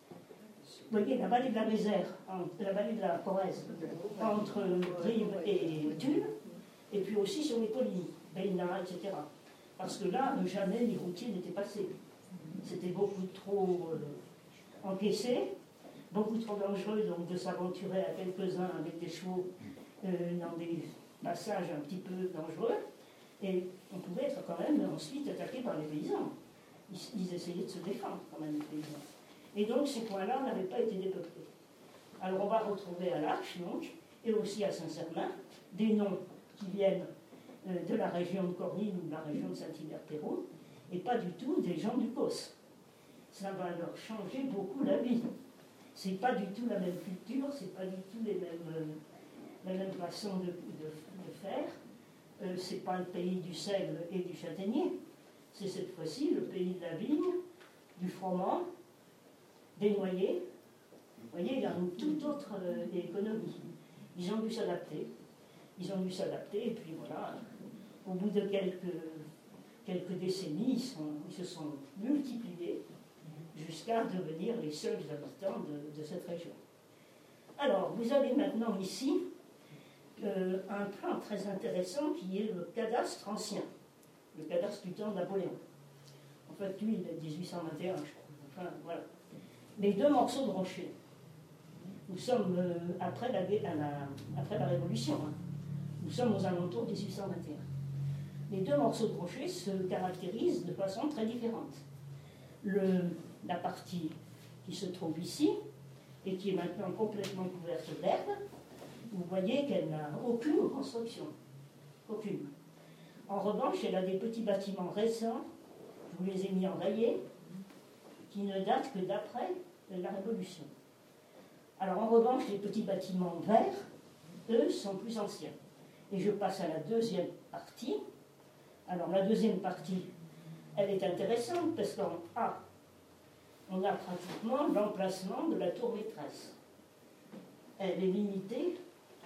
Vous voyez, la vallée de la Vézère, la vallée de la Corrèze, entre Brive et Tulle, et puis aussi sur les collines, Beina, et cetera. Parce que là, jamais les routiers n'étaient passés. C'était beaucoup trop euh, encaissé, beaucoup trop dangereux donc de s'aventurer à quelques-uns avec des chevaux euh, dans des passages un petit peu dangereux, et on pouvait être quand même ensuite attaqué par les paysans. Ils, ils essayaient de se défendre quand même, les paysans. Et donc ces points-là n'avaient pas été dépeuplés. Alors on va retrouver à l'Arche, donc, et aussi à Saint-Cernin, des noms qui viennent euh, de la région de Cornille ou de la région de Saint-Hilaire-Pérou, et pas du tout des gens du Causse. ça va leur changer beaucoup la vie. C'est pas du tout la même culture, c'est pas du tout les mêmes, euh, la même façon de, de, de faire. Euh, c'est pas le pays du seigle et du châtaignier, c'est cette fois-ci le pays de la vigne, du froment, des noyers. Vous voyez, il y a une toute autre euh, économie. Ils ont dû s'adapter. Ils ont dû s'adapter, et puis voilà, au bout de quelques, quelques décennies, ils, sont, ils se sont multipliés jusqu'à devenir les seuls habitants de, de cette région. Alors, vous avez maintenant ici euh, un plan très intéressant qui est le cadastre ancien, le cadastre du temps de Napoléon. En fait, lui, il est de dix-huit cent vingt et un, je crois. Enfin, voilà. Les deux morceaux de rocher. Nous sommes euh, après, la, la, après la Révolution. Hein. Nous sommes aux alentours de dix-huit cent vingt et un. Les deux morceaux de rocher se caractérisent de façon très différente. Le, la partie qui se trouve ici, et qui est maintenant complètement couverte d'herbe, vous voyez qu'elle n'a aucune construction. Aucune. En revanche, elle a des petits bâtiments récents, je vous les ai mis en rayés, qui ne datent que d'après la Révolution. Alors en revanche, les petits bâtiments verts, eux, sont plus anciens. Et je passe à la deuxième partie. Alors la deuxième partie, elle est intéressante parce qu'en A, on a pratiquement l'emplacement de la tour maîtresse. Elle est limitée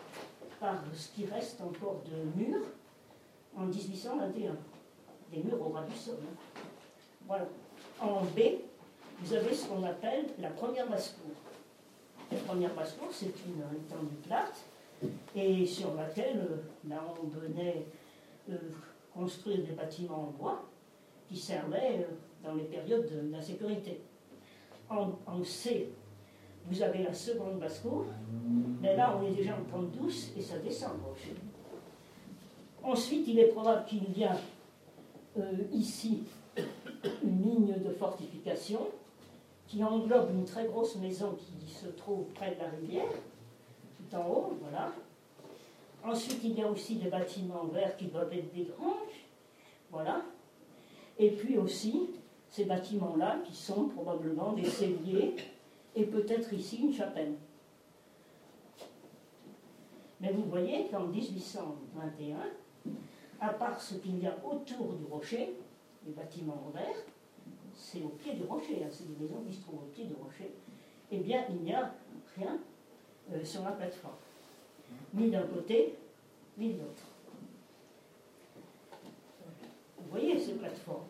par ce qui reste encore de murs en dix-huit cent vingt et un. Des murs au ras du sol. Hein. Voilà. En B, vous avez ce qu'on appelle la première basse-cour. La première basse-cour, c'est une étendue plate et sur laquelle là, on venait euh, construire des bâtiments en bois qui servaient euh, dans les périodes d'insécurité. En, en C, vous avez la seconde basse-cour, mais là on est déjà en pente douce et ça descend. Ensuite, il est probable qu'il y a euh, ici une ligne de fortification qui englobe une très grosse maison qui se trouve près de la rivière, tout en haut, voilà. Ensuite, il y a aussi des bâtiments verts qui doivent être des granges, voilà. Et puis aussi, ces bâtiments-là qui sont probablement des celliers, et peut-être ici une chapelle. Mais vous voyez qu'en dix-huit cent vingt et un, à part ce qu'il y a autour du rocher, les bâtiments verts, c'est au pied du rocher, hein, c'est des maisons qui se trouvent au pied du rocher, eh bien, il n'y a rien euh, sur la plateforme. Ni d'un côté, ni de l'autre. Vous voyez ces plateformes.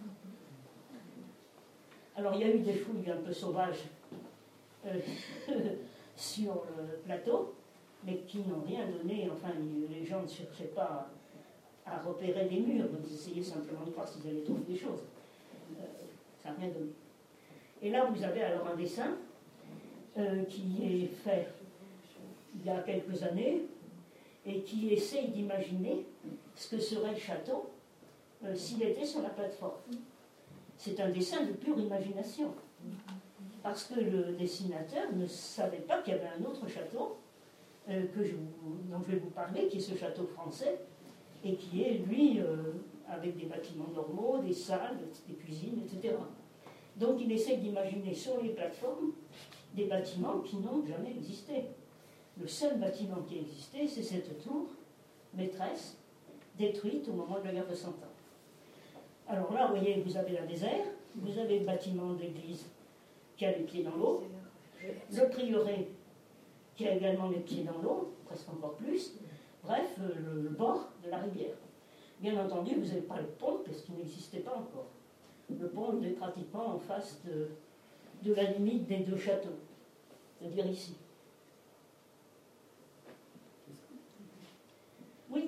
Alors, il y a eu des fouilles un peu sauvages euh, sur le plateau, mais qui n'ont rien donné. Enfin, les gens ne cherchaient pas à, à repérer des murs, ils essayaient simplement de voir s'ils allaient trouver des choses. Euh, ça n'a rien donné. Et là, vous avez alors un dessin euh, qui est fait il y a quelques années et qui essaye d'imaginer ce que serait le château euh, s'il était sur la plateforme. C'est un dessin de pure imagination, parce que le dessinateur ne savait pas qu'il y avait un autre château euh, que je vous, dont je vais vous parler, qui est ce château français, et qui est, lui, euh, avec des bâtiments normaux, des salles, des cuisines, et cetera. Donc il essaie d'imaginer sur les plateformes des bâtiments qui n'ont jamais existé. Le seul bâtiment qui a existé, c'est cette tour maîtresse, détruite au moment de la guerre de Cent Ans. Alors là, vous voyez, vous avez la désert, vous avez le bâtiment de l'église qui a les pieds dans l'eau, le prieuré qui a également les pieds dans l'eau, presque encore plus, bref, le, le bord de la rivière. Bien entendu, vous n'avez pas le pont, parce qu'il n'existait pas encore. Le pont est pratiquement en face de, de la limite des deux châteaux, c'est-à-dire ici. Oui.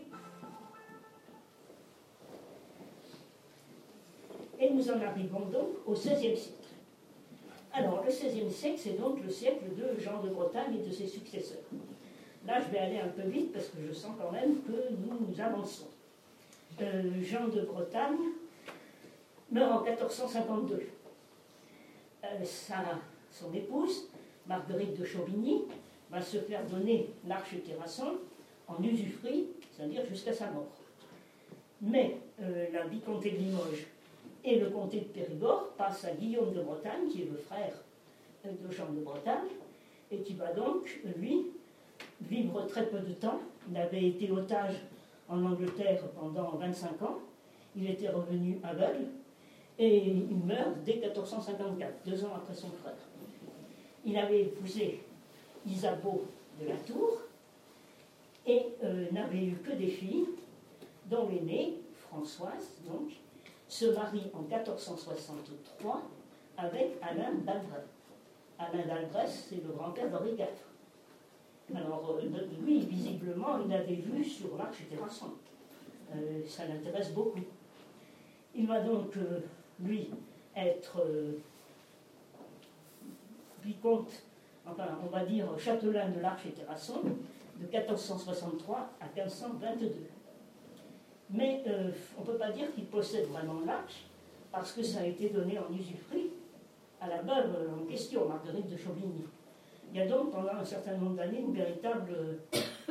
Et nous en arrivons donc au seizième siècle. Alors, le seizième siècle, c'est donc le siècle de Jean de Bretagne et de ses successeurs. Là, je vais aller un peu vite parce que je sens quand même que nous, nous avançons. Euh, Jean de Bretagne meurt en quatorze cent cinquante-deux. Euh, sa, son épouse, Marguerite de Chauvigny, va se faire donner l'Arche-Terrasson en usufruit, c'est-à-dire jusqu'à sa mort. Mais euh, la vicomté de Limoges Et le comté de Périgord passe à Guillaume de Bretagne, qui est le frère de Jean de Bretagne, et qui va donc, lui, vivre très peu de temps. Il avait été otage en Angleterre pendant vingt-cinq ans. Il était revenu aveugle, et il meurt dès quatorze cent cinquante-quatre, deux ans après son frère. Il avait épousé Isabeau de la Tour, et euh, n'avait eu que des filles, dont l'aînée, Françoise, donc, se marie en quatorze cent soixante-trois avec Alain d'Albret. Alain d'Albret, c'est le grand-père d'Henri quatre. Alors, euh, lui, visiblement, il a des vues sur l'Arche et Terrasson. Euh, ça l'intéresse beaucoup. Il va donc, euh, lui, être euh, vicomte, enfin, on va dire châtelain de l'Arche et Terrasson, de quatorze cent soixante-trois à quinze cent vingt-deux. Mais euh, on ne peut pas dire qu'il possède vraiment l'Arche, parce que ça a été donné en usufruit à la veuve en question, Marguerite de Chauvigny. Il y a donc pendant un certain nombre d'années une véritable euh,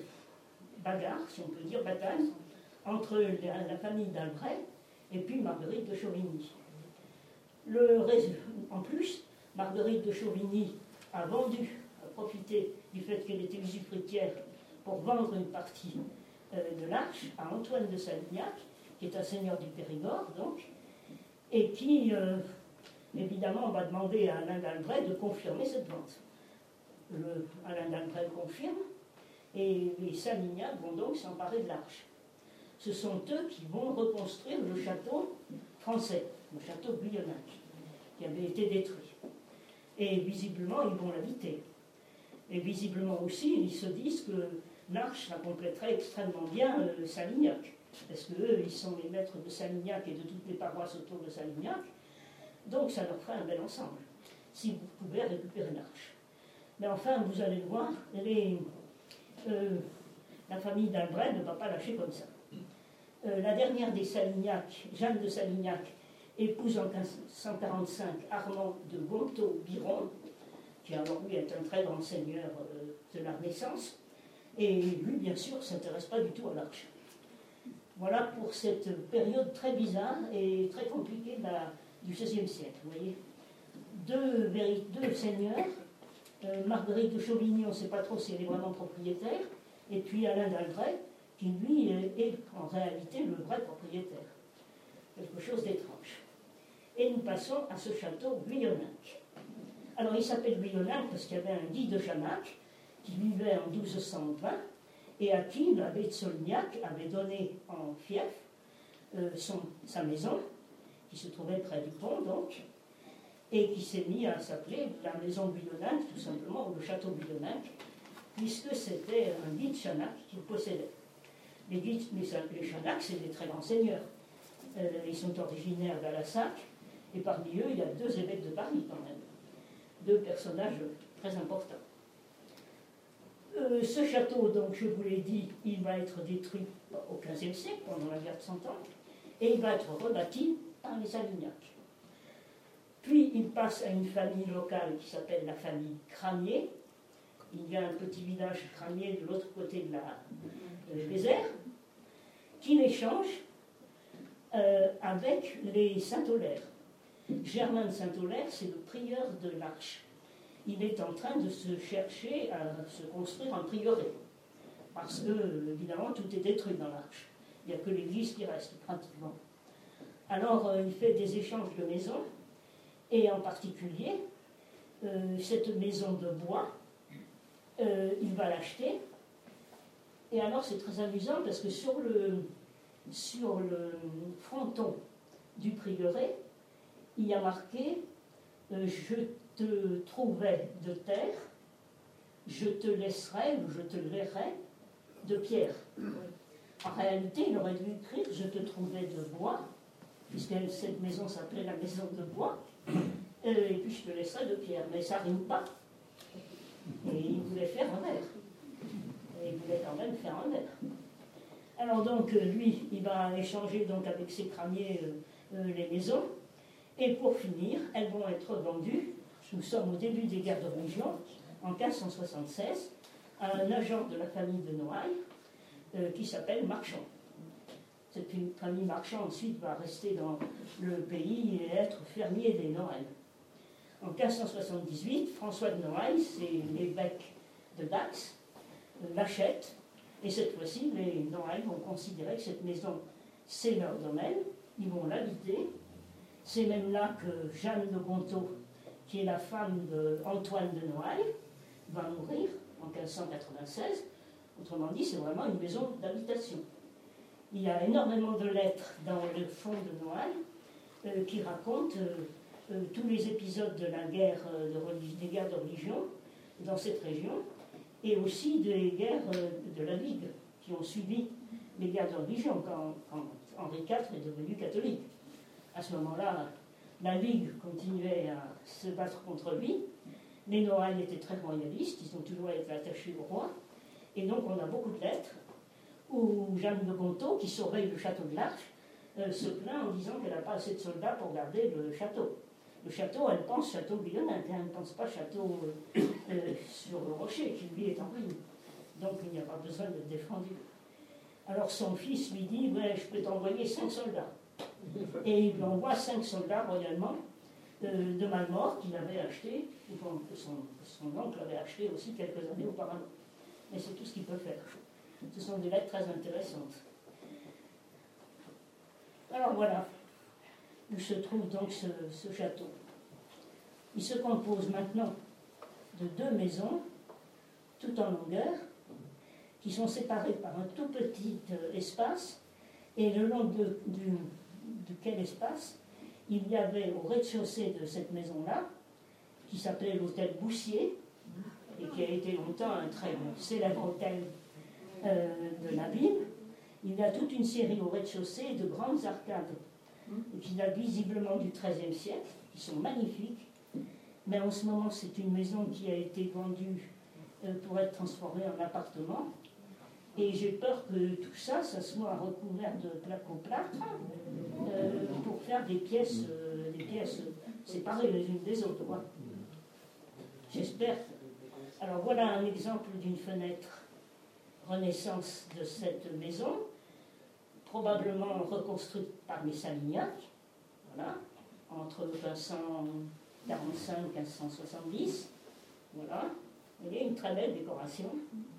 bagarre, si on peut dire, bataille, entre la, la famille d'Albret et puis Marguerite de Chauvigny. Le, en plus, Marguerite de Chauvigny a vendu, a profité du fait qu'elle était usufruitière pour vendre une partie euh, de l'Arche à Antoine de Salignac, qui est un seigneur du Périgord, donc, et qui, euh, évidemment, on va demander à Alain d'Albret de confirmer cette vente. Le, Alain d'Albret confirme, et les Salignac vont donc s'emparer de l'Arche. Ce sont eux qui vont reconstruire le château français, le château Guyonnac, qui avait été détruit. Et visiblement, ils vont l'habiter. Et visiblement aussi, ils se disent que l'Arche la compléterait extrêmement bien euh, Salignac, parce qu'eux, ils sont les maîtres de Salignac et de toutes les paroisses autour de Salignac, donc ça leur ferait un bel ensemble, si vous pouvez récupérer l'Arche. Mais enfin, vous allez le voir, les, euh, la famille d'Albret ne va pas lâcher comme ça. Euh, la dernière des Salignac, Jeanne de Salignac, épouse en quinze cent quarante-cinq Armand de Gontaut-Biron, qui alors lui est un très grand seigneur euh, de la Renaissance, et lui, bien sûr, ne s'intéresse pas du tout à l'Arche. Voilà pour cette période très bizarre et très compliquée de la, du seizième siècle. Vous voyez, deux, deux seigneurs, euh, Marguerite de Chauvigny, on ne sait pas trop si elle est vraiment propriétaire, et puis Alain d'Albret, qui lui est en réalité le vrai propriétaire. Quelque chose d'étrange. Et nous passons à ce château Guyonnac. Alors il s'appelle Guyonnac parce qu'il y avait un Guy de Jamac qui vivait en douze cent vingt et à qui l'abbé de Solignac avait donné en fief euh, son, sa maison, qui se trouvait près du pont donc, et qui s'est mis à s'appeler la maison Guyonnac, tout simplement, ou le château Guyonnac, puisque c'était un Guy de Jamac qui le possédait. Les, Guy, les, les Jamac, c'est des très grands seigneurs. Euh, ils sont originaires d'Alassac, et parmi eux, il y a deux évêques de Paris quand même. Deux personnages très importants. Euh, ce château, donc, je vous l'ai dit, il va être détruit au quinzième siècle, pendant la guerre de Cent Ans, et il va être rebâti par les Salignac. Puis, il passe à une famille locale qui s'appelle la famille Cramier. Il y a un petit village Cramier de l'autre côté de la euh, désert, qui l'échange euh, avec les Saint-Aulaire. Germain de Saint-Aulaire, c'est le prieur de l'Arche. Il est en train de se chercher à se construire un prieuré. Parce que, évidemment, tout est détruit dans l'Arche. Il n'y a que l'église qui reste, pratiquement. Alors, euh, il fait des échanges de maisons, et en particulier, euh, cette maison de bois, euh, il va l'acheter. Et alors, c'est très amusant, parce que sur le, sur le fronton du prieuré, il y a marqué euh, « Je te trouverai de terre, je te laisserai ou je te verrai de pierre ». En réalité, il aurait dû écrire « Je te trouverai de bois », puisque cette maison s'appelait la maison de bois, euh, et puis je te laisserai de pierre. Mais ça ne rime pas. Et il voulait faire un verre. Et il voulait quand même faire un verre. Alors donc, lui, il va échanger donc avec ses cramiers euh, euh, les maisons. Et pour finir, elles vont être vendues, nous sommes au début des guerres de religion, en quinze cent soixante-seize, à un agent de la famille de Noailles, euh, qui s'appelle Marchand. Cette famille marchande ensuite va rester dans le pays et être fermier des Noailles. En mille cinq cent soixante-dix-huit, François de Noailles, c'est l'évêque de Dax, l'achète, et cette fois-ci, les Noailles vont considérer que cette maison, c'est leur domaine, ils vont l'habiter. C'est même là que Jeanne de Gontaut, qui est la femme d'Antoine de Noailles, va mourir en mille cinq cent quatre-vingt-seize. Autrement dit, c'est vraiment une maison d'habitation. Il y a énormément de lettres dans le fond de Noailles euh, qui racontent euh, euh, tous les épisodes de la guerre euh, de religi- des guerres de religion dans cette région, et aussi des guerres euh, de la Ligue qui ont suivi les guerres de religion quand, quand Henri quatre est devenu catholique. À ce moment-là, la Ligue continuait à se battre contre lui. Les Noailles étaient très royalistes, ils ont toujours été attachés au roi. Et donc on a beaucoup de lettres où Jeanne de Gontaut, qui surveille le château de l'Arche, euh, se plaint en disant qu'elle n'a pas assez de soldats pour garder le château. Le château, elle pense château Billonnec, elle ne pense pas château euh, euh, sur le rocher, qui lui est en ruine. Donc il n'y a pas besoin d'être défendu. Alors son fils lui dit, ouais, je peux t'envoyer cinq soldats. Et il lui envoie cinq soldats royalement euh, de Malmort qu'il avait acheté, ou que son, son oncle avait acheté aussi quelques années auparavant. Mais c'est tout ce qu'il peut faire. Ce sont des lettres très intéressantes. Alors voilà où se trouve donc ce, ce château. Il se compose maintenant de deux maisons, tout en longueur, qui sont séparées par un tout petit euh, espace, et le long de, du, duquel espace, il y avait au rez-de-chaussée de cette maison-là, qui s'appelait l'hôtel Boussier, et qui a été longtemps un très célèbre hôtel euh, de la ville. Il y a toute une série au rez-de-chaussée de grandes arcades qui datent visiblement du treizième siècle, qui sont magnifiques. Mais en ce moment, c'est une maison qui a été vendue euh, pour être transformée en appartement. Et j'ai peur que tout ça, ça soit recouvert de placo-plâtre euh, pour faire des pièces, euh, des pièces séparées les unes des autres. Quoi. J'espère. Alors voilà un exemple d'une fenêtre Renaissance de cette maison, probablement reconstruite par les Salignac, voilà, entre quinze cent quarante-cinq et quinze cent soixante-dix. Voilà, vous voyez, une très belle décoration.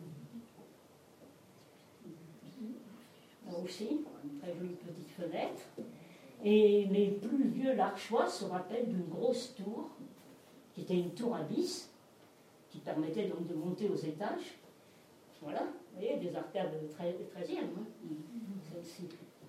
Là aussi, une très jolie petite fenêtre. Et les plus vieux Larchois se rappellent d'une grosse tour, qui était une tour à vis, qui permettait donc de monter aux étages. Voilà, vous voyez, des arcades treizième, hein, celle-ci.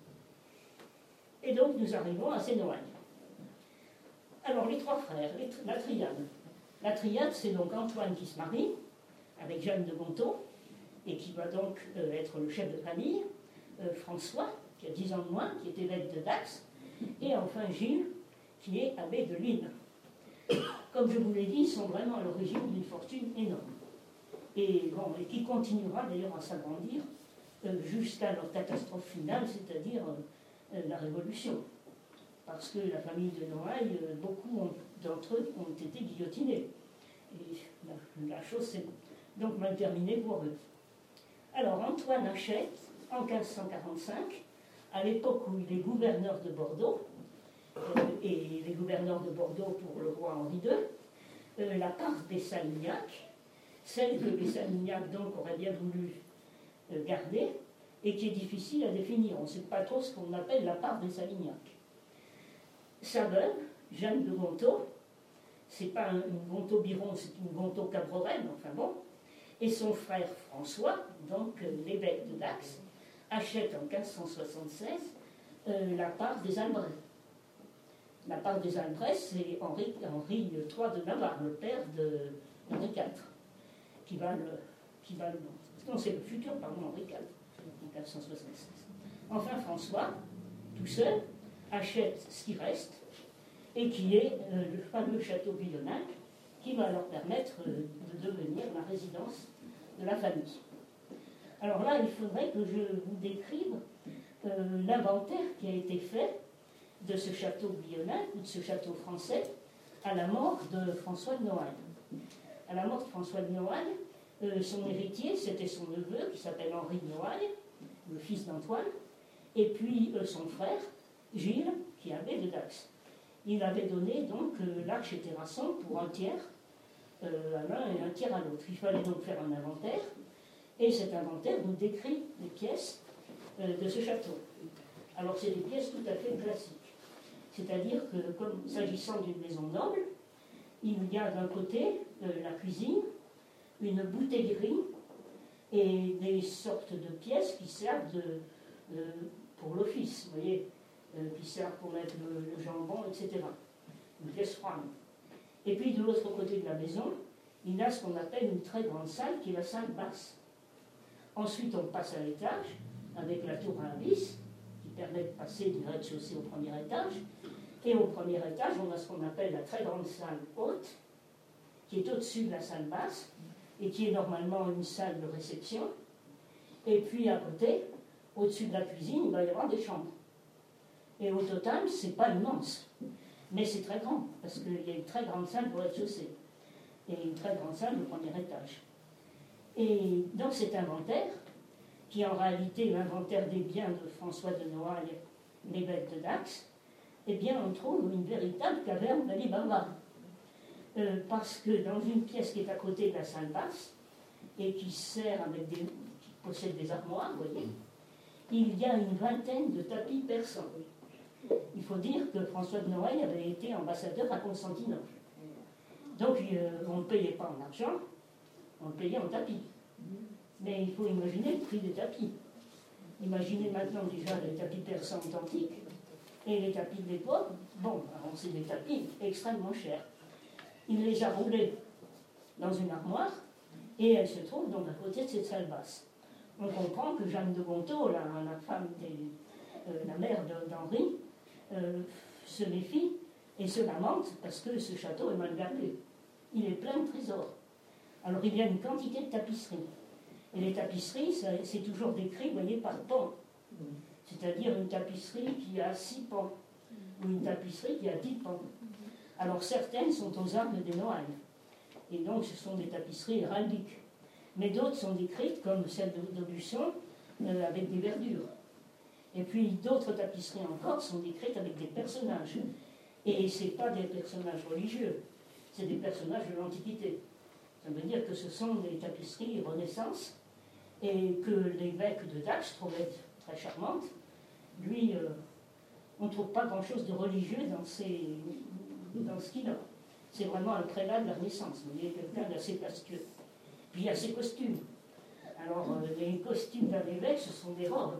Et donc nous arrivons à ces Noailles. Alors les trois frères, les, la triade. La triade, c'est donc Antoine qui se marie avec Jeanne de Gontaut, et qui va donc euh, être le chef de famille, euh, François, qui a dix ans de moins, qui est évêque de Dax, et enfin Gilles, qui est abbé de Lille. Comme je vous l'ai dit, ils sont vraiment à l'origine d'une fortune énorme. Et, bon, et qui continuera d'ailleurs à s'agrandir euh, jusqu'à leur catastrophe finale, c'est-à-dire euh, la Révolution. Parce que la famille de Noailles, euh, beaucoup ont, d'entre eux ont été guillotinés. Et la, la chose s'est donc mal terminée pour eux. Alors Antoine achète, en quinze cent quarante-cinq, à l'époque où il est gouverneur de Bordeaux, euh, et les gouverneurs de Bordeaux pour le roi Henri deux, euh, la part des Salignac, celle que les Salignac donc auraient bien voulu euh, garder, et qui est difficile à définir. On ne sait pas trop ce qu'on appelle la part des Salignac. Sa veuve, Jeanne de Gontaut, c'est pas un, une Gontaut-Biron, c'est une Gontaut-Cabreraine, enfin bon, et son frère François, donc euh, l'évêque de Dax, achète en quinze cent soixante-seize euh, la part des Albret. La part des Albret, c'est Henri, Henri trois de Navarre, le père de Henri quatre, qui va le... Qui va le non, c'est le futur, pardon, Henri quatre, en quinze cent soixante-seize. Enfin, François, tout seul, achète ce qui reste, et qui est euh, le fameux château Billonnec, qui va leur permettre euh, de devenir la résidence de la famille. Alors là, il faudrait que je vous décrive euh, l'inventaire qui a été fait de ce château Billonnec, ou de ce château français, à la mort de François de Noailles. À la mort de François de Noailles, euh, son héritier, c'était son neveu, qui s'appelle Henri de Noailles, le fils d'Antoine, et puis euh, son frère, Gilles, qui est abbé de Dax. Il avait donné donc euh, l'Arche et Terrasson pour un tiers euh, à l'un et un tiers à l'autre. Il fallait donc faire un inventaire, et cet inventaire nous décrit les pièces euh, de ce château. Alors c'est des pièces tout à fait classiques. C'est-à-dire que, comme s'agissant d'une maison noble, il y a d'un côté euh, la cuisine, une bouteillerie et des sortes de pièces qui servent de, euh, pour l'office, vous voyez, euh, qui servent pour mettre le, le jambon, et cetera. Une pièce froide. Et puis de l'autre côté de la maison, il y a ce qu'on appelle une très grande salle qui est la salle basse. Ensuite, on passe à l'étage avec la tour à vis qui permet de passer du rez-de-chaussée au premier étage. Et au premier étage, on a ce qu'on appelle la très grande salle haute, qui est au-dessus de la salle basse, et qui est normalement une salle de réception. Et puis à côté, au-dessus de la cuisine, il va y avoir des chambres. Et au total, ce n'est pas immense, mais c'est très grand, parce qu'il y a une très grande salle pour rez-de-chaussée, et une très grande salle au premier étage. Et dans cet inventaire, qui est en réalité l'inventaire des biens de François de Noailles, l'évêque de Dax, eh bien, on trouve une véritable caverne d'Ali Baba. Euh, parce que dans une pièce qui est à côté de la salle basse, et qui sert avec des, qui possède des armoires, vous voyez, il y a une vingtaine de tapis persans. Il faut dire que François de Noailles avait été ambassadeur à Constantinople. Donc, euh, on ne payait pas en argent, on le payait en tapis. Mais il faut imaginer le prix des tapis. Imaginez maintenant déjà les tapis persans authentiques. Et les tapis de l'époque, bon, c'est des tapis extrêmement chers. Il les a roulés dans une armoire, et elle se trouve donc à côté de cette salle basse. On comprend que Jeanne de Gontaut, la, la femme, des, euh, la mère d'Henri, euh, se méfie et se lamente parce que ce château est mal gardé. Il est plein de trésors. Alors il y a une quantité de tapisseries. Et les tapisseries, c'est toujours décrit, vous voyez, par pan. C'est-à-dire une tapisserie qui a six pans, ou une tapisserie qui a dix pans. Alors certaines sont aux armes des Noailles, et donc ce sont des tapisseries héraldiques. Mais d'autres sont décrites comme celle d'Aubusson, euh, avec des verdures. Et puis d'autres tapisseries encore sont décrites avec des personnages. Et ce n'est pas des personnages religieux, c'est des personnages de l'Antiquité. Ça veut dire que ce sont des tapisseries Renaissance, et que l'évêque de Dax trouvait très charmante. Lui, euh, on ne trouve pas grand-chose de religieux dans, ses, dans ce qu'il a. C'est vraiment un prélat de la Renaissance. Vous voyez, quelqu'un d'assez fastueux. Puis il y a ses costumes. Alors, euh, les costumes d'un évêque, ce sont des robes.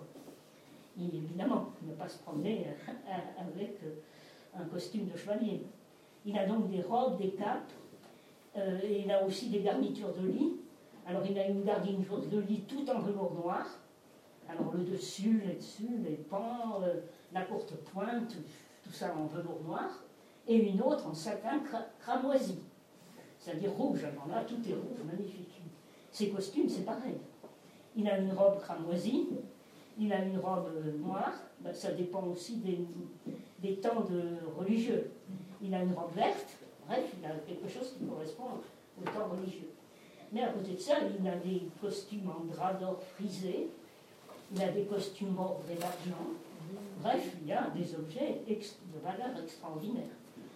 Il, évidemment, il ne va pas se promener euh, avec euh, un costume de chevalier. Il a donc des robes, des capes, euh, et il a aussi des garnitures de lit. Alors, il a une garniture de lit tout en velours noir. Alors, le dessus, les dessus, les pans, euh, la courte pointe, tout, tout ça en velours noir. Et une autre en satin cra cramoisi, c'est-à-dire rouge. Alors là, tout est rouge, magnifique. Ses costumes, c'est pareil. Il a une robe cramoisie, il a une robe noire, ben, ça dépend aussi des, des temps de religieux. Il a une robe verte, bref, il a quelque chose qui correspond au temps religieux. Mais à côté de ça, il a des costumes en drap d'or frisé, il a des costumes bordés d'argent, bref, il y a des objets de valeur extraordinaire.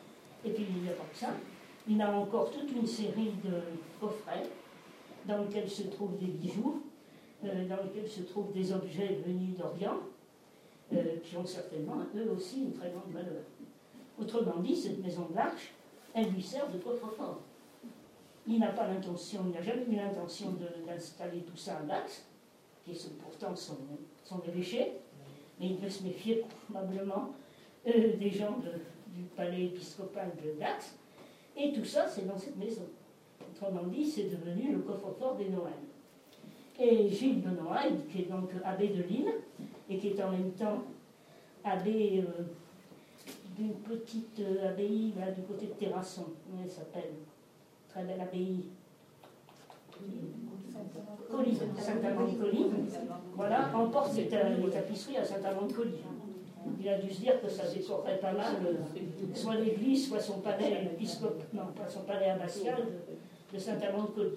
Et puis il n'y a pas que ça, il a encore toute une série de coffrets dans lesquels se trouvent des bijoux, euh, dans lesquels se trouvent des objets venus d'Orient, euh, qui ont certainement, eux aussi, une très grande valeur. Autrement dit, cette maison de l'Arche, elle lui sert de coffre-fort. Il n'a pas l'intention, il n'a jamais eu l'intention d'installer tout ça à Dax, qui est pourtant son, son évêché, mais il peut se méfier probablement euh, des gens de, du palais épiscopal de Dax, et tout ça, c'est dans cette maison. Autrement dit, c'est devenu le coffre-fort des Noailles. Et Gilles de Noailles, qui est donc abbé de Lille, et qui est en même temps abbé euh, d'une petite euh, abbaye là, du côté de Terrasson, comment elle s'appelle? Très belle abbaye. Colis, Saint-Amand-de-Colis. Voilà, emporte les, les tapisseries à Saint-Amand-de-Colis. Il a dû se dire que ça décorerait pas mal, euh, soit l'église, soit son palais épiscopal, non, pas son palais abbatial de, de Saint-Amand-de-Colis.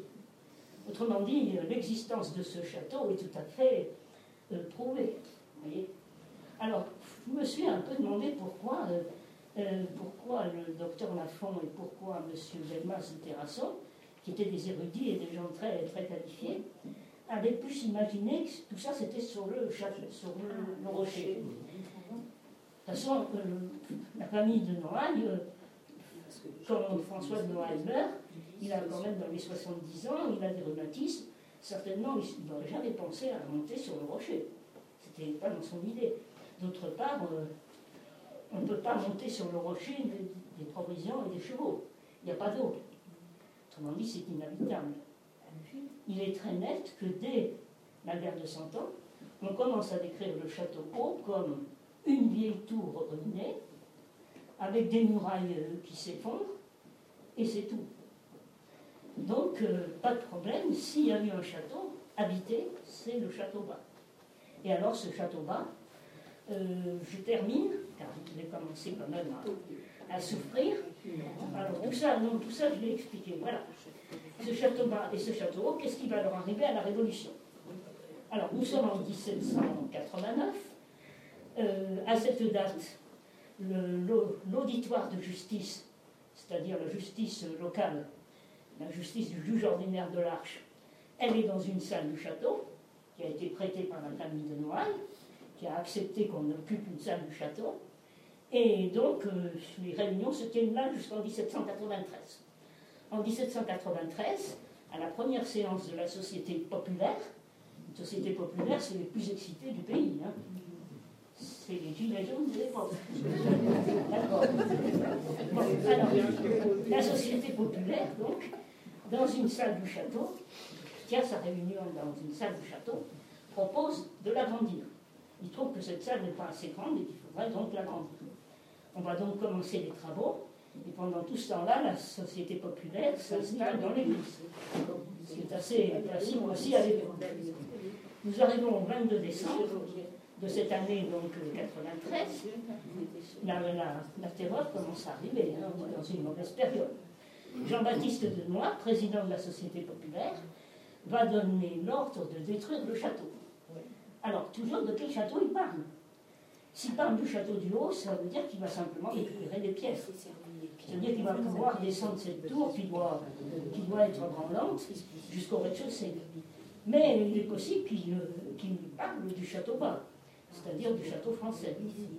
Autrement dit, l'existence de ce château est tout à fait euh, prouvée. Vous voyez, Alors, je me suis un peu demandé pourquoi, euh, euh, pourquoi le docteur Lafont et pourquoi M. Delmas et Terrasson, qui étaient des érudits et des gens très, très qualifiés, avaient pu s'imaginer que tout ça c'était sur le château, sur le, le rocher. De toute façon, euh, la famille de Noailles, euh, comme François de Noailles meurt, il a quand même dans les soixante-dix ans, il a des rhumatismes, certainement il n'aurait jamais pensé à monter sur le rocher. C'était pas dans son idée. D'autre part, euh, on ne peut pas monter sur le rocher des, des provisions et des chevaux. Il n'y a pas d'eau. Autrement dit, c'est inhabitable. Il est très net que dès la guerre de Cent Ans, on commence à décrire le château haut comme une vieille tour ruinée, avec des murailles qui s'effondrent, et c'est tout. Donc, euh, pas de problème, s'il y a eu un château habité, c'est le château bas. Et alors, ce château bas, euh, je termine, car il a commencé quand même à, à souffrir. Alors, tout ça, non, tout ça, je l'ai expliqué. Voilà. Ce château bas et ce château haut, qu'est-ce qui va leur arriver à la Révolution? Alors, nous sommes en dix-sept cent quatre-vingt-neuf. Euh, à cette date, l'auditoire de justice, c'est-à-dire la justice locale, la justice du juge ordinaire de l'Arche, elle est dans une salle du château, qui a été prêtée par la famille de Noailles, qui a accepté qu'on occupe une salle du château. Et donc, euh, les réunions se tiennent là jusqu'en dix-sept cent quatre-vingt-treize. En dix-sept cent quatre-vingt-treize, à la première séance de la Société populaire, une société populaire, c'est les plus excités du pays. Hein. C'est les gilets jaunes de l'époque. D'accord. Bon, alors, la Société populaire, donc, dans une salle du château, qui a sa réunion dans une salle du château, propose de l'agrandir. Il trouve que cette salle n'est pas assez grande et qu'il faudrait donc l'agrandir. On va donc commencer les travaux, et pendant tout ce temps-là, la Société populaire s'installe dans l'église. Ce qui est assez classique aussi à l'époque. Nous arrivons au vingt-deux décembre de cette année, donc quatre-vingt-treize. La, la, la terreur commence à arriver, hein, on est dans une mauvaise période. Jean-Baptiste de Noix, président de la Société populaire, va donner l'ordre de détruire le château. Alors, toujours de quel château il parle? S'il parle du château du Haut, ça veut dire qu'il va simplement récupérer des pièces. C'est-à-dire qu'il va pouvoir descendre cette tour qui doit, qui doit être branlante jusqu'au rez-de-chaussée. Mais il est possible qu'il qu'il parle du château bas, c'est-à-dire du château français.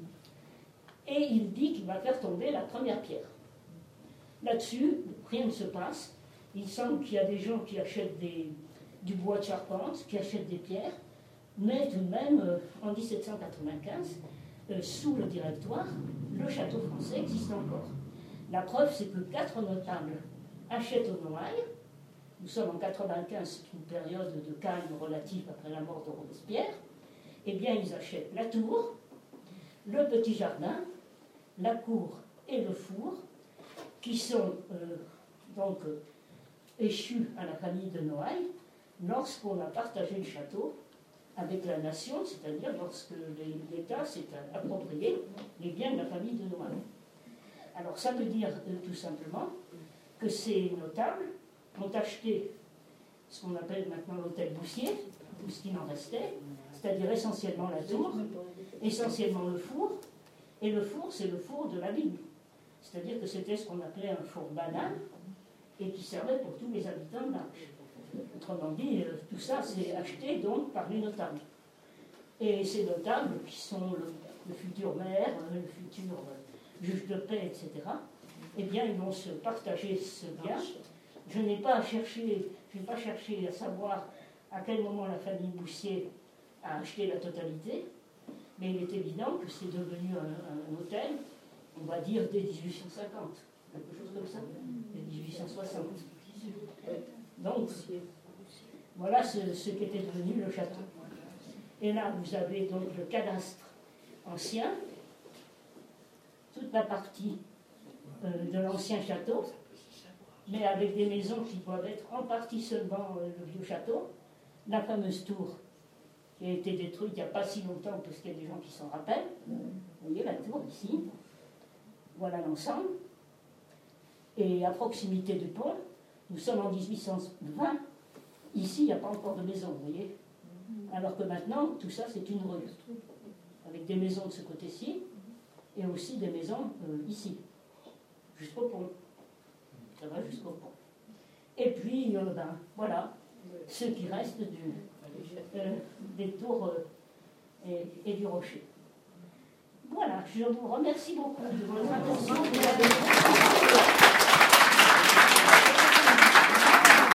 Et il dit qu'il va faire tomber la première pierre. Là-dessus, rien ne se passe. Il semble qu'il y a des gens qui achètent des, du bois de charpente, qui achètent des pierres, mais tout de même, euh, en dix-sept cent quatre-vingt-quinze, euh, sous le Directoire, le château français existe encore. La preuve, c'est que quatre notables achètent aux Noailles. Nous sommes en quatre-vingt-quinze, c'est une période de calme relative après la mort de Robespierre. Eh bien, ils achètent la tour, le petit jardin, la cour et le four, qui sont euh, donc euh, échus à la famille de Noailles lorsqu'on a partagé le château avec la nation, c'est-à-dire lorsque l'État s'est approprié les biens de la famille de Noailles. Alors ça veut dire euh, tout simplement que ces notables ont acheté ce qu'on appelle maintenant l'hôtel Boussier, tout ce qu'il en restait, c'est-à-dire essentiellement la tour, essentiellement le four, et le four c'est le four de la Bible, c'est-à-dire que c'était ce qu'on appelait un four banal, et qui servait pour tous les habitants de l'Arche. Autrement dit, euh, tout ça c'est acheté donc par les notables. Et ces notables, qui sont le, le futur maire, le futur euh, juge de paix, et cetera, eh bien, ils vont se partager ce bien. Je n'ai pas cherché, je n'ai pas cherché à savoir à quel moment la famille Boussier a acheté la totalité, mais il est évident que c'est devenu un, un hôtel, on va dire dès dix-huit cent cinquante, quelque chose comme ça, dès dix-huit cent soixante. Donc, voilà ce, ce qu'était devenu le château. Et là, vous avez donc le cadastre ancien, toute la partie euh, de l'ancien château, mais avec des maisons qui doivent être en partie seulement euh, le vieux château, la fameuse tour qui a été détruite il n'y a pas si longtemps, parce qu'il y a des gens qui s'en rappellent. Vous voyez la tour ici, voilà l'ensemble. Et à proximité du pont, nous sommes en dix-huit cent vingt, ici il n'y a pas encore de maison, vous voyez. Alors que maintenant, tout ça c'est une rue. avec des maisons de ce côté-ci, et aussi des maisons euh, ici, jusqu'au pont. Ça va jusqu'au pont. Et puis, euh, ben, voilà, ce qui reste du, euh, des tours euh, et, et du rocher. Voilà, je vous remercie beaucoup de votre attention.